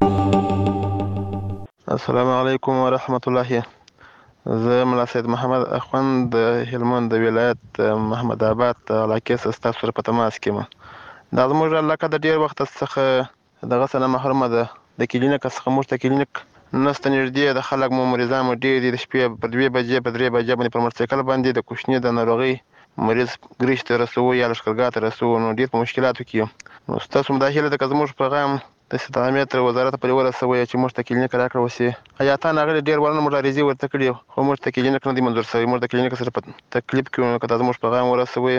السلام علیکم ورحمت الله. زه ملا سید محمد اخوند د هلمند د ولایت محمد آباد علاقې څخه ستاسو سره په تماس کې یم. دا زموږ علاقه د ډېر وخت څخه دغه څه نه محرومه ده، د کلینیک څخه موږ ته کلینیک نسته نږدې، د خلک مو مریضان مو ډېر دي، د شپې په 2 بجې په 3 بجې باندې پر موټرسایکل باندې د کوچني د ناروغۍ مریض ګریش ته رسوو یا لښکرګاه ته رسوو، نو ډېر په مشکلاتو کې یم. نو ستاسو مداخله ده که زموږ پیغام د استعامت وزارت پورې ورسوي چې موږ ته کلینیک راکړه وسي. حیاتان هغه ډېر ورنه موږ عریضې ورته کړي خو موږ ته کلینیک نه دی منظور شوی. موږ د کلینیک سره په تکلیف کې یو، که زموږ پیغام ورسوي.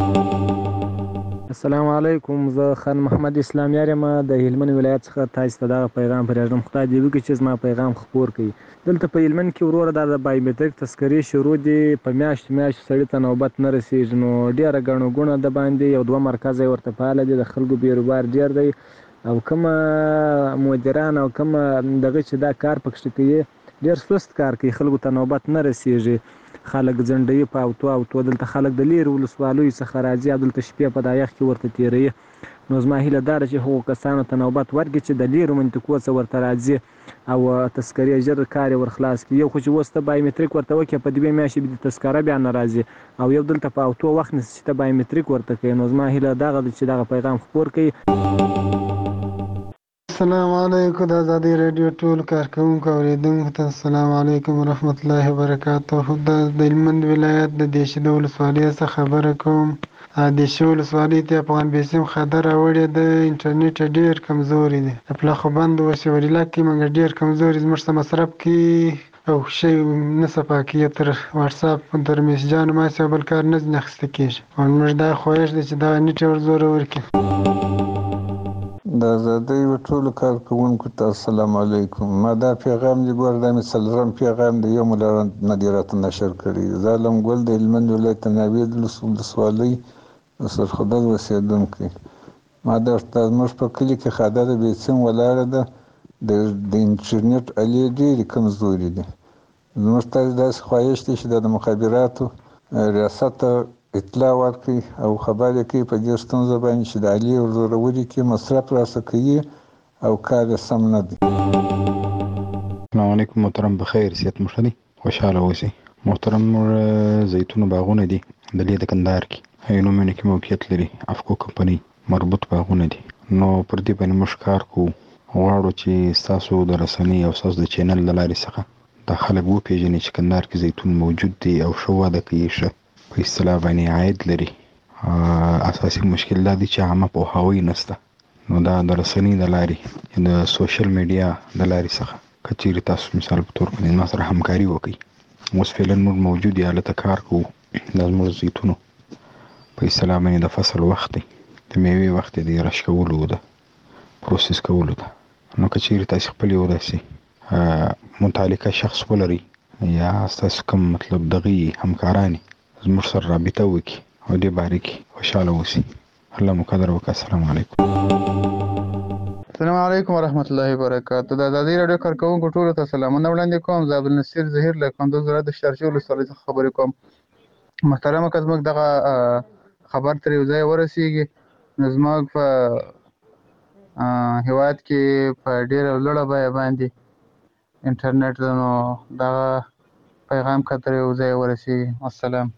السلام علیکم، زه خان محمد اسلام یار یم د هلمند ولایت څخه. تاسو ته دغه پیغام پرېږدم، خدای دې وکړي چې زما پیغام خپور کړي. دلته په هلمند کې وروره دا د بایومټریک تذکرې شروع دي، په میاشتو سړي ته نوبت نه رسېږي، نو ډېره ګڼه ګوڼه د باندې 1-2 مرکزه یې ورته فعاله دي، د خلکو بیروبار ډېر دی او کومه مدیران او کومه دغه چې دا کار پکې کوي ډېر سست کار کوي، خلکو ته نوبت نه رسېږي، خلک ځنډوي په اوتو. دلته خلک د لیرې ولسوالیو څخه راځي او دلته شپې په دا یخ کې ورته تېروي. نو زما هیله دا ده چې هغو کسانو ته نوبت ورکړي چې د لیرو منطقو څخه ورته راځي او تذکرې ژر کار یې ورخلاص کړي. یو خو چې اوس ته بایومټریک ورته وکړې په 2 میاشتې به د تذکره بیا نه راځي، او یو دلته په اوتو وخت نیسي چې ته بایومټریک ورته کوي. نو زما هیله دغه ده چې دغه پیغام خپور کړي. السلام علیکم د آزادۍ راډیو ټول کارکوونکو اورېدونکو ته السلام علیکم ورحمت الله وبرکاته. د هلمند ولایت د دیشې ولسوالۍ څخه خبره کوم. دیشې ولسوالۍ ته افغان بیسیم خطر راوړی د انټرنیټ ډېر کمزوري دی، د پلاخوبند وسیوریلا کې موږ ډېر کمزوري زموږ څه مصرف کې او شی نه صفا کېږي، تر واتساپ تر میسجانو ماسې بل کار نه ځینې اخیسته کېږي. او موږ دا خواهش دی چې دا نیټ ور زوره ورکړي. د آزادۍ ټولو کارکوونکو ته السلام علیکم. ما دا پیغام دی ګور دا مې څلورم پیغام دی، یو مو نه دی راته نشر کړی. زه علم ګل د هلمند ولایت ناوید ولسوالۍ سرخدل اوسېدونکی. ما درته زموږ په کلي کې خاده د بیسیم ولاړه ده، د انټرنیټ الې ډېرې کمزوري دي. زموږ تاسو داسې خواهش دی چې د مخابراتو ریاست ته اطلاع ورکړي او خبر یې کوي په دې ستونزه باندې چې د الې ورزوروري کې مصرف راسه کوي او کار یې سم نه دی. السلام علیکم محترم، بخیر صحت مو ښه دی، خوشحاله اوسئ. محترم زیتون باغونه دي د لې د کندهار کې هینومینه کې موقعیت لري، افکو کمپنۍ مربوط باغونه دي. نو پر دې باندې موږ کار کوو، غواړو چې ستاسو د رسنۍ او ستاسو د چینل له لارې څخه دا خلک وپېژني چې کندهار کې زیتون موجود دی او ښه وده کوي، ښه په اصطلاح باندې عاید لري. اساسي مشکل دا دی چې عامه پوهاوی نشته. نو دا د رسنۍ د لارې د سوشل میډیا د لارې څخه که چیرې تاسو مثال په طور باندې ما سره همکاري وکړئ. اوس فعلا موږ موجود یو هلته کار کوو. دا زموږ زیتونو په اصطلاح باندې د فصل وخت دی، د میوې وخت دی، د رش کولو ده، پروسس کولو ده. نو که چیرې تاسې خپل یو داسې متعلقه شخص ولرئ یا ستاسو کوم مطلب دغه همکارانې زموږ سره رابطه وکړي او دې باره کې خوشحاله اوسي. الله مو قدر وکړه. السلام علیکم. السلام علیکم ورحمت الله وبرکاته. د آزادۍ راډیو کارکوونکو ټولو ته سلامونه وړاندې کوم. زه عبدالنصیر ظهیر له کندوز ولایت د شارجې ولسوالۍ څخه خبرې کوم. محترمه که زموږ دغه خبر تر یو ځایه ورسېږي نو زموږ په هېواد کې په ډېره لوړه بیه باندې انټرنیټ ده، نو دغه پیغام کتر یو ځای ورسیږي. السلام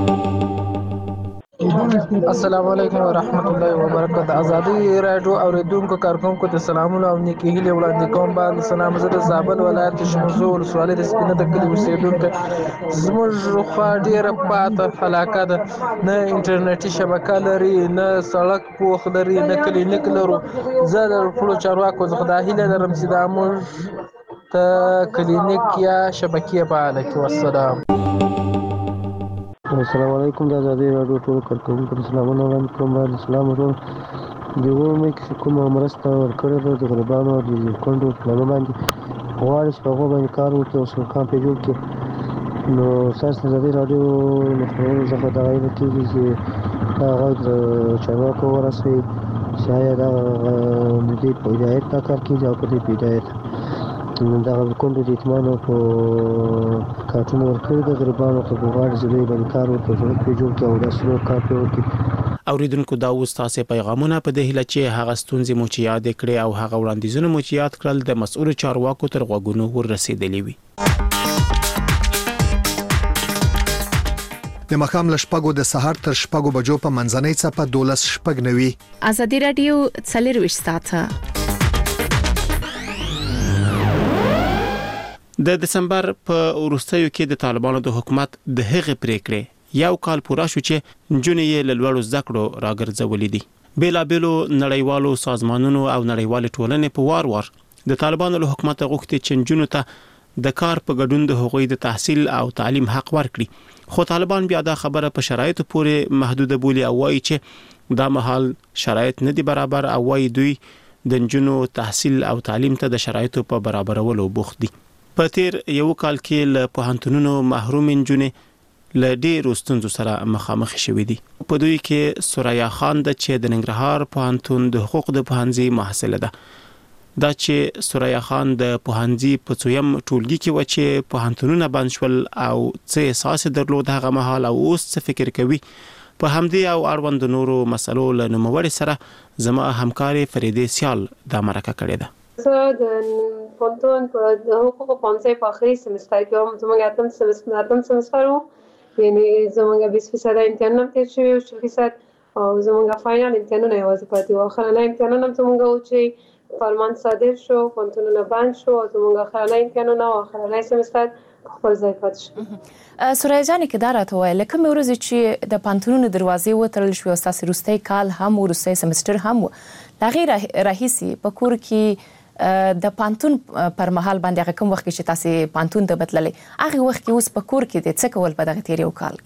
السلام علیکم ورحمت الله وبرکاته. ازادي رادیو اوریدونکو کارکونکو ته سلامونه او نیکی هیلې وړاندې کوم. باندې سلام زه د زابل ولایت شمزو ولسوالۍ د سپینه د کلي اوسیدونکو. زموږ خوا ډیره پاته علاقه ده، نه انټرنیټي شبکه لري، نه سړک پوخ لري، نه کلینیک لرو. زه د ټولو چارواکو څخه دا هیله لرم چې دا موږ ته کلینیک یا شبکې فعاله کړي. والسلام. السلام علیکم. د ازادي رادیو ټول کارکونکو ته سلامونه وړاندې کوم. باندې سلام ورکوم. د ومه کې کومه مرسته ورکړې ده د غریبانو او د کونډو په باندې غواړي چې په هغو باندې کار وکړي او سرکان پرې جوړ کړي. نو ستاسو د ازادي رادیو له خپرونو څخه دا ویل کېږي چې دا غږ د چارواکو ورسوي چې آیا دا د دې په هدایت دا کار کېږي او په دې په هدایت دغه کونډو د یتیمانو په کارټونه ورکړي د غریبانو ته غواړي چې دوی باندې کار وکړي، سړک پرې جوړ کړي او داسې نور کار پرې وکړي. اوریدونکو دا اوس تاسو پیغامونه په دې هیله چې هغه ستونزې مو چې یاد کړې او هغه وړاندیزونه مو چې یاد کړل د مسؤل چارواکو تر غوږونو ورسېدلې وي. د مخام لشپګو د سحر تر شپګو بجو په منځنۍ څپه 12 شپګ نوي. ازادي رادیو 24 ساعته. د دسمبر په وروستیو کې د طالبانو د حکومت د هغې پریکړې یو کال پوره شو چې نجونې یې له لوړو زده کړو راګرځولې دي. بیلابېلو نړیوالو سازمانونو او نړیوالې ټولنې په وار د طالبانو له حکومت غوښتي چې نجونو ته د کار په ګډون د هغوی د تحصیل او تعلیم حق ورکړي. خو طالبان بیا دا خبره په شرایطو پورې محدوده بولي او وایي چې دا مهال شرایط نه دي برابر او وایي دوی د نجونو تحصیل او تعلیم ته د شرایطو په برابرولو بوخت دي. په تیر یو کال کې له پوهنتونونو محروم نجونې له ډېرو ستونزو سره مخامخ شوې دي. په دوی کې سوریا خان د چې د ننګرهار پوهنتون د حقوق د پوهنځي محصله ده. دا چې سوریا خان د پوهنځي په څویم ټولګي کې و چې پوهنتونونه بند شول او څه احساس درلود هغه مهال او اوس څه فکر کوي. په همدې او اړوند نورو مسلو له نوموړي سره زما همکاري فریدې سیال دا مرکه کړې ده. زه د پوهنتون په د حقوقو پوهنځي په اخري سمستر کې وم. زموږ اتم سمستر و، یعنې زموږ 20% امتحانونه تېر شوي او 40% او زموږ فاینل امتحانونه یوازې پاتې وو. اخرنی امتحانونه هم زموږ و چې فرمان صادر شو، پوهنتونونه بند شو او زموږ اخرنی امتحانونه او اخرنی سمستر خپل ځای پاتې شو. سوریا جانې کې دا راته وایه له کومې ورځې چې د پوهنتونونو دروازې وتړل شوې او ستاسې وروستی کال هم وروستی سمستر هم و، له هغې راهیسې په کور کې د پانتون پر مهال باندې هغه کوم وخت چې تاسو پانتون ته بدللې هغه وخت کې اوس په کور کې د څه کول په دغه تیر یو کال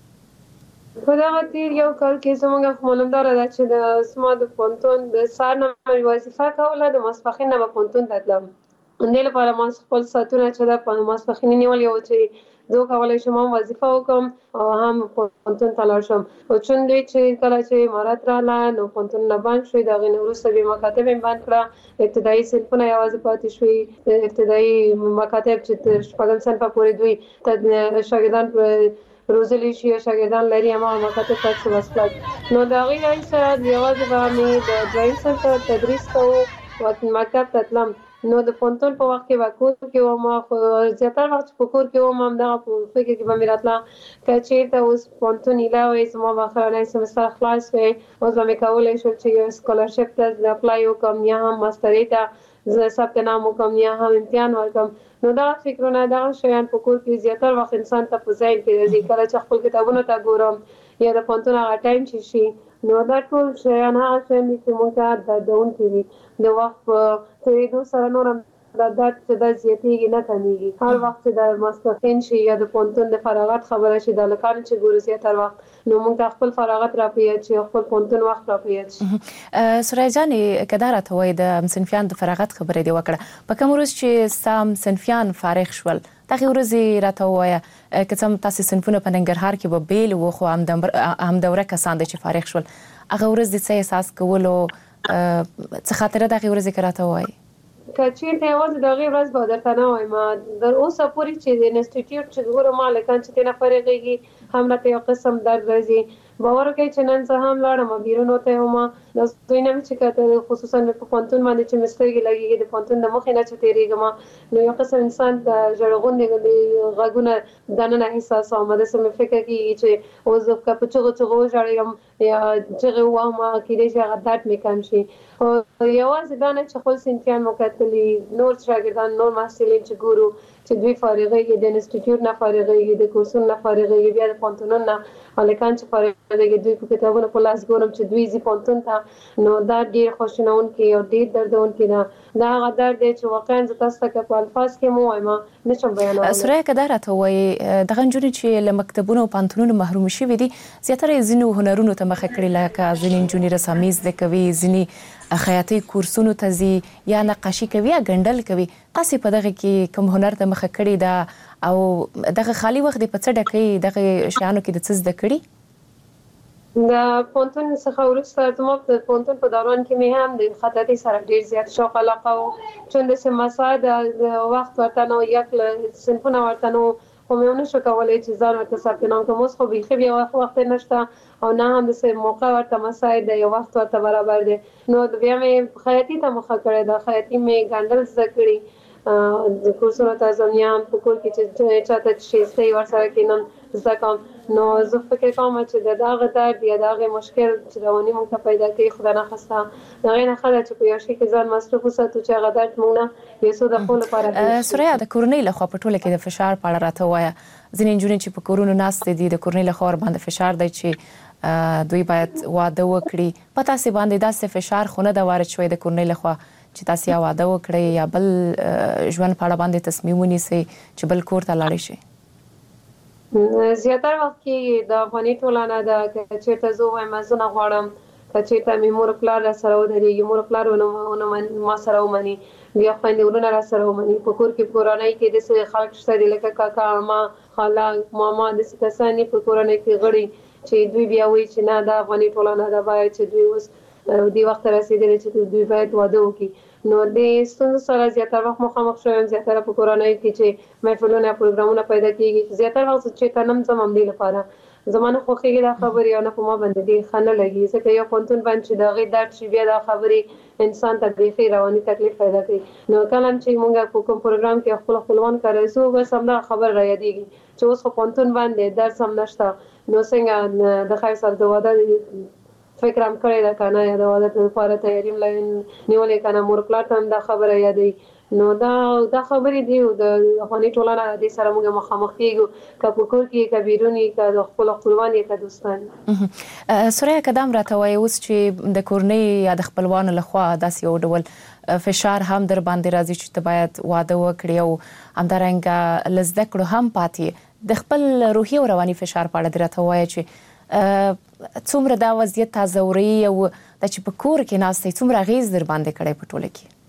کې؟ په دغه تیر یو کال کې زموږ معلومدار ده چې د سما د پانتون د سار نه وظیفه کوله، د ماسپښین نه پانتون ته تلم. دې لپاره ما خپل ساعتونه چې د ماسپښین نیولې و چې زه کولی شم هم وظیفه وکړم او هم پوهنتون ته لاړ شم. خو چون دوی چې کله چې امارات راغله نو پوهنتونونه بند شوي، د هغې نه وروسته بیا مکاتب یې بند کړه. ابتدایي صنفونه یوازې پاتې شوي، ابتدایي مکاتب چې تر شپږم صنفه پورې دوی شاګردان روزلی شي او شاګردان لري هماغه مکاتب ته وسپړل. نو د هغې راهیسه یوازې به مې د دویم صنف تدریس کوو، مکتب ته تلم. نو د پوهنتون په وخت کې به کور کې وم، خو زیاتره وخت په کور کې وم همدغه په فکر کې به مې راتله که چېرته اوس پوهنتون ایله وی زما به اخرنی سمستر خلاص وی، اوس به مې کولی شول چې یو سکالرشپ ته اپلای وکړم یا هم ماسترۍ ته زه ثبت نام وکړم یا هم امتحان ورکړم. نو دغه فکرونه دغه شیان په کور کې زیاتره وخت انسان ته په ذهن کې راځي. کله چې خپل کتابونو ته ګورم یا د پوهنتون هغه ټایم چې شي نو دا ټول شیان هغه شیان دي چې موږ ته دردونکي دي. د وخت په تېرېدو سره نور هم دا درد چې دا زیاتېږي نه کمیږي. هر وخت چې د ماسپښین شي یا د پوهنتون د فراغت خبره شي، د هلکانو چې ګورو زیاتره وخت نو موږ ته خپل فراغت را په یاد شي، خپل پوهنتون وخت را په یاد شي. سوریا جانې که دا راته وایي د صنفیان د فراغت خبره دې وکړه، په کوم ورځ چې ستا صنفیان فارغ شول دغې ورځې راته ووایه که څه هم تاسې صنفونه په ننګرهار کې به بیل وو خو همدوره کسان دي چې فارغ شول، هغه ورځ دې څه احساس کولو، څه خاطره دغې ورځې که راته ووایي؟ که چېرته یوازې د هغې ورځ به درته نه وایم، در اوسه پورې چې د انسټیټیوټ چې ګورم هلکان چې ترېنه فارغېږي هم راته یو قسم درد راځي. باور وکړئ چې نن زه هم لاړم بیرون وته هم د دوی نه چې کته خصوصا په پونتون باندې چې مسترګي لګي د پونتون د مخ نه چې تیریږم نو یو قسم انسان د جړغون د غږونه دنه احساس آمده سم فکر کی چې اوس د پچغو جړم یا چې وامه کېږي چې هغه درد میکم شي او یوازې دا نه چې خپل سنتیان مکتلی نور شاګردان نور محصلین چې ګورو چې دوی فارغېږي د انسټیټیوټ نه فارغېږي د کورسونو نه فارغېږي بیا د پونتونونو نه هلکان چې فارغېږي دوی په کتابونو په لاس ګورم چې دوی زی پونتون ته نو دا ډېر خوشنونکي او ډېر دردونکي دا هغه درد دی چې واقعا زه تاسو ته په الفاظ کې مو وایم نشم بیانولی. سوریا که دا راته وایي دغه نجونې چې له مکتبونو او پوهنتونونو محروم شوي دي زیاتره یې ځینو هنرونو ته مخه کړې لکه ځینې نجونې رسامي زده کوي ځینې خیاطۍ کورسونو ته ځي یا نقاشي کوي یا ګنډل کوي. تاسې په دغه کې کوم هنر ته مخه کړې ده او دغه خالي وخت دې په څه ډکوي دغه شیانو کې د څه زده کړي؟ د پونتون څخه وروسته زموږ د پونتون په دوران کې مې هم د خطاطۍ سره ډېر زیات شوق علاقه و چون د مساعد وخت ورته نو یک صنفونه ورته نو خو مې ونه شو کولی چې ځان ورته ثبت نام کړم. اوس خو بیخي بیا وخت نشته او نه هم د موقع ورته مساعد دی یو وخت ورته برابر دی نو بیا مې خیاطۍ ته مخه کړې ده. خیاطۍ مې ګنډل زده کړي د کورسونو ته ځم یا هم په کور کې چې چاته شیستۍ ورسره کینم زده کوم نو زه فکر کوم چې د دغه درد یا دغه مشکل چې رواني موږ ته پیدا کوي خدای نخواسته د هغې نه ښه ده چې په یو شي کې ځان مصروف وساتو چې هغه درد موږ نه یو څه د ښو لپاره. سوریا د کورنۍ لخوا په ټوله کې د فشار په اړه راته ووایه. ځینې نجونې چې په کورونو ناستې دي د کورنۍ لخوا ورباندې فشار دی چې دوی باید واده وکړي. په تاسې باندې داسې فشار خو نه ده وارد شوی د کورنۍ لخوا چې تاسې یا واده وکړئ یا بل ژوند په اړه باندې تصمیم ونیسئ چې بل کور ته لاړئ شئ؟ زیاتره وخت کې د افغاني ټولنه ده که چېرته زه ووایم زه نه غواړم که چېرته مې مور پلار راسره ودرېږي مور پلار ما سره ومني بیا خویندې ورونه راسره ومني په کور کې کورنۍ کې داسې خلک شته دي لکه کاکا عمه خاله ماما داسې کسان په کورنۍ کې غړي چې دوی بیا وایي چې نه دا افغاني ټولنه ده باید چې دوی اوس دې وخت رسېدلي چې دوی باید واده وکړي. نو د ستونزو سره زیاتره وخت مخامخ شوم زیاتره په کورنۍ کې چې محفلونه پروګرامونه پیدا کېږي زیاتره وخت چې تنم زم هم دې لپاره زما نه خوښېږي دا خبرې او نه په ما باندې ډېر ښه نه لګي ځکه یو پوهنتون باندې چې د هغې درد شي بیا دا خبرې انسان ته بیخي رواني تکلیف پیدا کوي. نو کله هم چې موږ په کوم پروګرام کې خپل خپلوان کاروو بس همدغه خبر را یادېږي چې اوس خو پوهنتون باندې درس هم نشته نو څنګه د خیر سره د واده فکر هم کړی ده که نه یا د واده لپاره تیاري نیولې که نه مور پلار ته هم دا خبره یادوي نو دا خبرې دي د افغاني ټولنه دې سره موږ مخامخ کېږو که په کور کې که بیرون یې که د خپلو خپلوان یې که دوستان. سوریا که دا هم راته وایي اوس چې د کورنۍ یا د خپلوانو لخوا داسې یو ډول فشار هم در باندې راځي چې ته باید واده وکړې او همدارنګه له زده کړو هم پاتې د خپل روحي او رواني فشار په اړه دې راته ووایه چې څومره دا وضعیت تازوري او دا چې په کور کې ناستئ څومره اغېز در باندې کړی په ټوله کې؟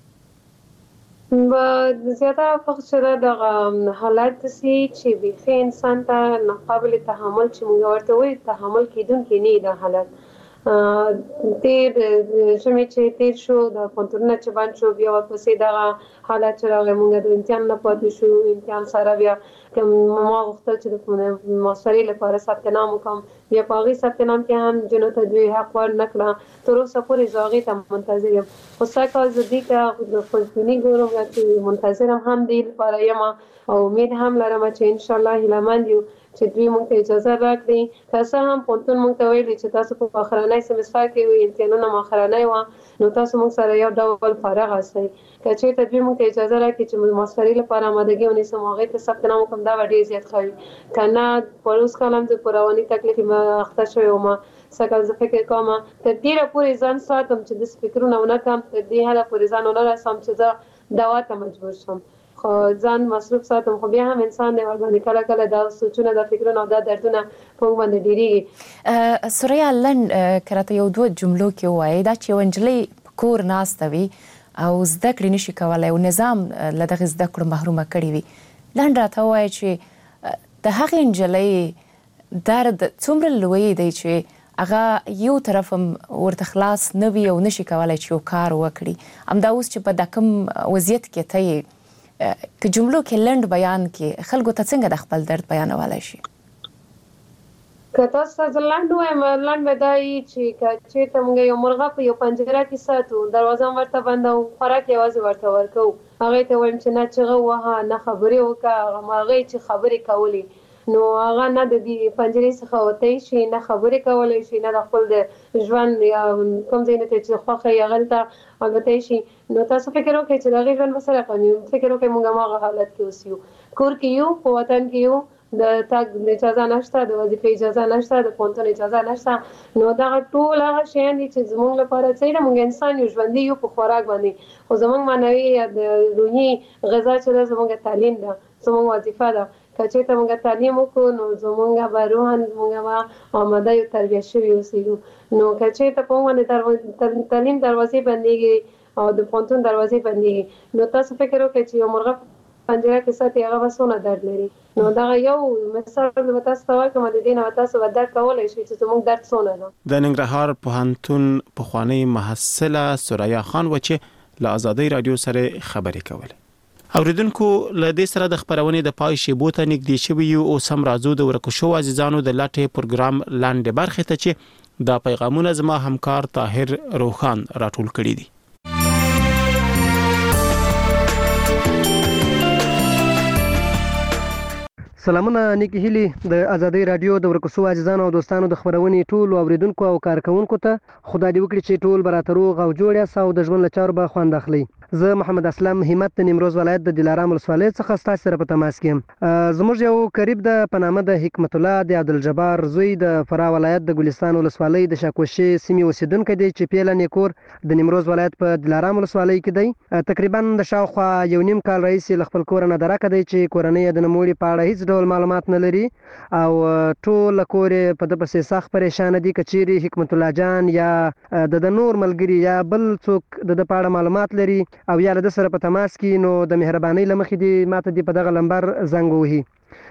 زیاتره وخت چې دا دغه حالت داسې چې بیخي انسان ته ناقابل تحمل چې موږ ورته وایو تحمل کېدونکی نه دا حالت تیر ژمی چې تیر شو د پوهنتونونه چې بند شو بیا ورپسې دغه حالت چې راغی موږ د امتحان نه پاتې شو امتحان سره بیا که ما غوښتل چې د ماسترۍ لپاره ثبت نام وکړم بیا په هغې ثبت نام کې هم نجونو ته دوی حق ور نه کړه تر اوسه پورې زه هغې ته منتظر یم خو سږ کال زه دې ته د خپلتوني ګورم چې منتظر هم دې لپاره یم او امید هم لرم چې انشاءالله هیلهمند یو چې دوی موږ ته اجازه راکړي که څه هم پوهنتون موږ ته ویلي چې تاسو په آخرنی سمستر کې وي امتحانونه مو آخرنی وه نو تاسو موږ سره یو ډول فارغ هستئ که چېرته دوی موږ ته اجازه راکړي چې ماسترۍ لپاره آمادګي ونیسم هغې ته ثبت نام وکړم دا به ډېر زیات ښه وي که نه په اوس کال هم زه په رواني تکلیف اخته شوې وم سږ کال زه فکر کوم تر ډېره پورې ځان ساتم چې داسې فکرونه ونه کړم تر دې حده پورې ځان ونه رسوم چې زه دوا ته مجبور شم خو ځان مصروف ساتم خو بیا هم انسان دی ورباندې کله کله دا سوچونه دا فکرونه او دا دردونه په موږ باندې ډېرېږي. سوریا لنډ که راته یو دوه جملو کې ووایې دا چې یوه نجلۍ په کور ناسته وي او زده کړې نشي کولی او نظام له دغې زده کړو محرومه کړې وي لنډ راته ووایه چې د هغې نجلۍ درد څومره لوی دی چې هغه یو طرف هم ورته خلاص نه وي او نشي کولی چې یو کار وکړي همدا اوس چې په دا کوم وضعیت کې ته یې که جملو کې لنډ بیان کې خلکو ته څنګه د خپل درد بیانولی شي؟ که تاسو ته لاندې وایم لاندې به دا وي چې که چېرته موږ یو مرغه په یو پنجره کې ساتو دروازه هم ورته بندوو خوراک یوازې ورته ورکوو هغې ته وایم چې نه چغه ووهه نه خبرې وکړه هغه مرغۍ چې خبرې کولې نو هغه نه د دې پنجرې څخه وتی شي نه خبرې کولی شي نه د خپل د ژوند یا کوم ځای نه ته چې خوښه یې هغلته البتی شي نو تاسو فکر وکړئ چې د هغې ژوند به څه رقم وي فکر وکړئ موږ هماغه حالت کې اوس یو کور کې یو په وطن کې یو د تګ اجازه نشته د وظیفې اجازه نشته د پوهنتون اجازه نشته نو دغه ټول هغه شیان دي چې زموږ لپاره څه دي موږ انسان یو ژوندي یو په خوراک باندې خو زموږ معنوي یا د روحي غذا چې ده زموږ تعلیم ده زموږ وظیفه ده که چېرته موږ تعلیم وکړو نو زموږ به روحاً موږ به آماده یو تربیه شوي اوسېږو نو که چېرته په موږ باندې تعلیم دروازې بندېږي او د پوهنتون دروازې بندېږي نو تاسو فکر وکړئ چې یو مرغه پنجره کې ساتي هغه به څونه درد لري نو دغه یو مثال به تاسو ته وایم د دې نه تاسو به درک کولی شئ چې زموږ درد څونه ده د ننګرهار پوهنتون پخوانۍ محصله سریا خان و چې له ازادۍ رادیو سره خبرې کولې اوریدونکو له دې سره د خبرونې د پای شیبو ته نږدې شوي یو اوس هم راځو د ورکو شو عزیزانو د لاټې پروګرام لاندې برخې ته چې دا پیغامونه زما همکار طاهر روخان راټول کړي دي سلامونه نیکی هیلی د ازادۍ رادیو د ورکو شو عزیزانو او دوستانو د خبرونې ټول اوریدونکو او کارکونکو ته خدای دې وکړي چې ټول به راته روغ او جوړ یاست او د ژوند له چارو به خوند اخلئ زه محمد اسلم همت د نیمروز ولایت د دلارام ولسوالۍ څخه ستاسو سره په تماس کې یم زموږ یو قریب د په نامه د حکمت الله د عبدالجبار زوی د فراه ولایت د ګلستان ولسوالۍ د شاکوشي سیمې اوسیدونکی دی چې پیله نیکور د نیمروز ولایت په دلارام ولسوالۍ کې دی تقریبا د شاوخوا یو نیم کال راهیسې له خپل کوره نه درکه دی چې کورنۍ یې د نوموړي په اړه هیڅ ډول معلومات نه لري او ټول کور یې په ده پسې سخت پریشانه دي که چیرې حکمت الله جان یا د نور ملګري یا بل څوک د ده په اړه معلومات لري او یا له ده سره په تماس کې نو د مهربانۍ له مخې دې ماته دې په دغه لمبر زنګ ووهي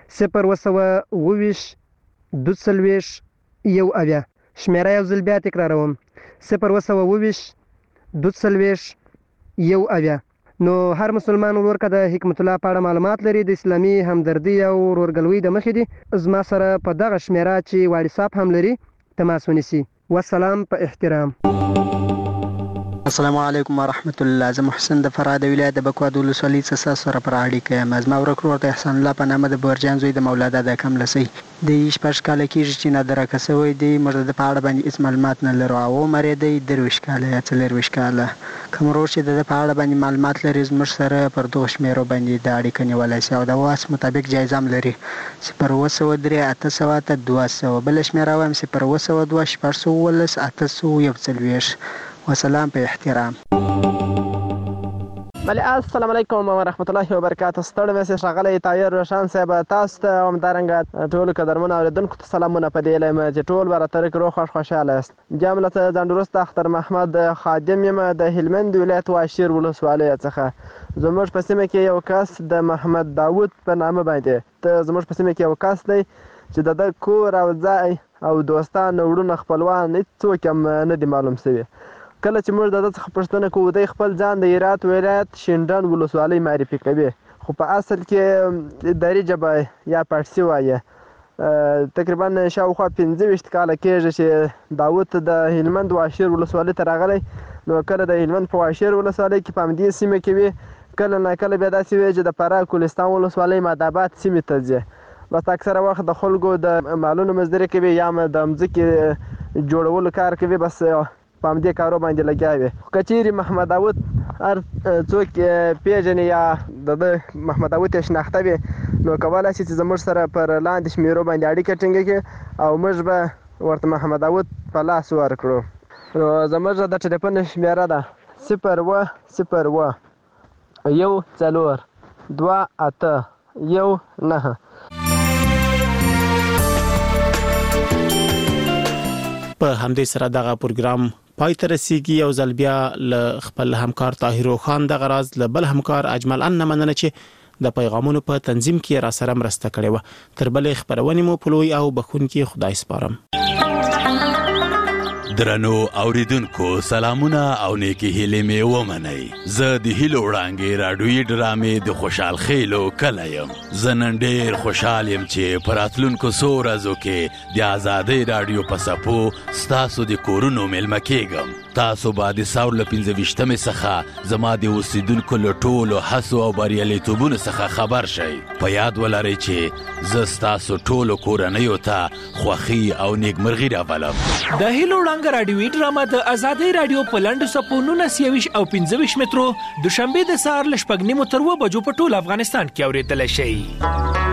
0 240 1 شمیره یو ځل بیا تکراروم 0 240 1 نو هر مسلمان ورور که د حکمت الله په اړه معلومات لري د اسلامي همدردي او ورورګلوۍ د مخې دي زما سره په دغه شمیره چې واټساپ هم لري تماس ونیسي والسلام په احترام السلام علیکم ورحمت الله زه محسن د فراه د ولایت د بکوا د ولسوالۍ څخه سره پر اړیکه یم زما ورک ورور د احسان الله په نامه د بورجان زوی د مولا دادا کملسی د شپږ کاله کېږي چې نادرکه شوی دی موږ د په اړه باندې هېڅ معلومات نه لرو او عمر یې دی 23 کاله یا 24 کاله کوم ورور چې د په اړه باندې معلومات لري زموږ سره پر دغه شمیرو باندې د اړیکه نیولی شي او د واس مطابق جایزه هم لري 0 800 200 بله شمیره وایم 0 2 711 841 وسلام په احترام بله السلام علیکم ورحمت الله وبرکاته ستړی مې ښاغلی طاهر روشان صاحب تاسو ته همدارنګه ټولو قدرمنو اورېدونکو ته سلامونه په دې یم چې ټول به راته روغ خوښ خوشحاله یاست بیا هم له ځان وروسته اختر محمد خادم یم د هلمند ولایت واشیر ولسوالۍ څخه زموږ په سیمه کې یو کس د محمد داود په نامه باندې زموږ په سیمه کې یو کس دی چې د ده کور او ځای او دوستان وروڼه خپلوان هېڅوک هم نه دي معلوم شوي کله چې موږ د ده څخه پوښتنه کوو دی خپل ځان د هرات ولایت شینډنډ ولسوالۍ معرفي کوي خو په اصل کې دري ژبه یا پارسي وایي تقریبا شاوخوا 25 کاله کېږي چې داود د هلمند واشیر ولسوالۍ ته راغلی نو کله د هلمند په واشیر ولسوالۍ کې په همدې سیمه کې وي کله نه کله بیا داسې وي چې د فراه کلستان ولسوالۍ ماداباد سیمې ته ځي بس اکثره وخت د خلکو د مالونو مزدوري کوي یا د مځکې جوړولو کار کوي بس په همدې کارو باندې لګیا وي که چیرې محمد داود هر څوک پیژني یا د ده محمد داود یې شناخته وي نو کولی شي چې زموږ سره پر لاندې شمیرو باندې اړیکه ټینګه کړي او موږ به ورته محمد داود په لاس ورکړو نو زموږ د ټلیفون شمیره ده 0 1 4 2 8 1 9 په همدې سره دغه پروګرام پای ته رسیږي یو ځل بیا له خپل همکار طاهر خان دغه راز له بل همکار اجمل ان مننه چې د پیغامونو په تنظیم کې را سره مرسته کړې وه تر بلې خبرونې مو په لوی او بخونکي خدای سپارم درنو اوریدونکو سلامونه او نیکی هیلې مې ومنئ. زه د هیلو وړانګې راډیویي ډرامې د خوشحال خیلو کلی یم. زه نن ډېر خوشحال یم چې په راتلونکو څو ورځو کې د ازادۍ راډیو په څپو ستاسو د کورونو میلمه کیږم. تاسو به د ساور له 25مې څخه زما د اوسیدونکو له ټولو هڅو او بریالیتوبونو څخه خبر شئ. په یاد ولرئ چې زه ستاسو ټولو کورنیو ته خوښي او نیکمرغي راولم. د هیلو وړانګه راډیویي ډرامه د ازادۍ راډیو په لنډو څپو 19 او 25 مترو دوشنبه د سهار له 6:30 تر 7 بجو په ټول افغانستان کې اورېدلی شئ.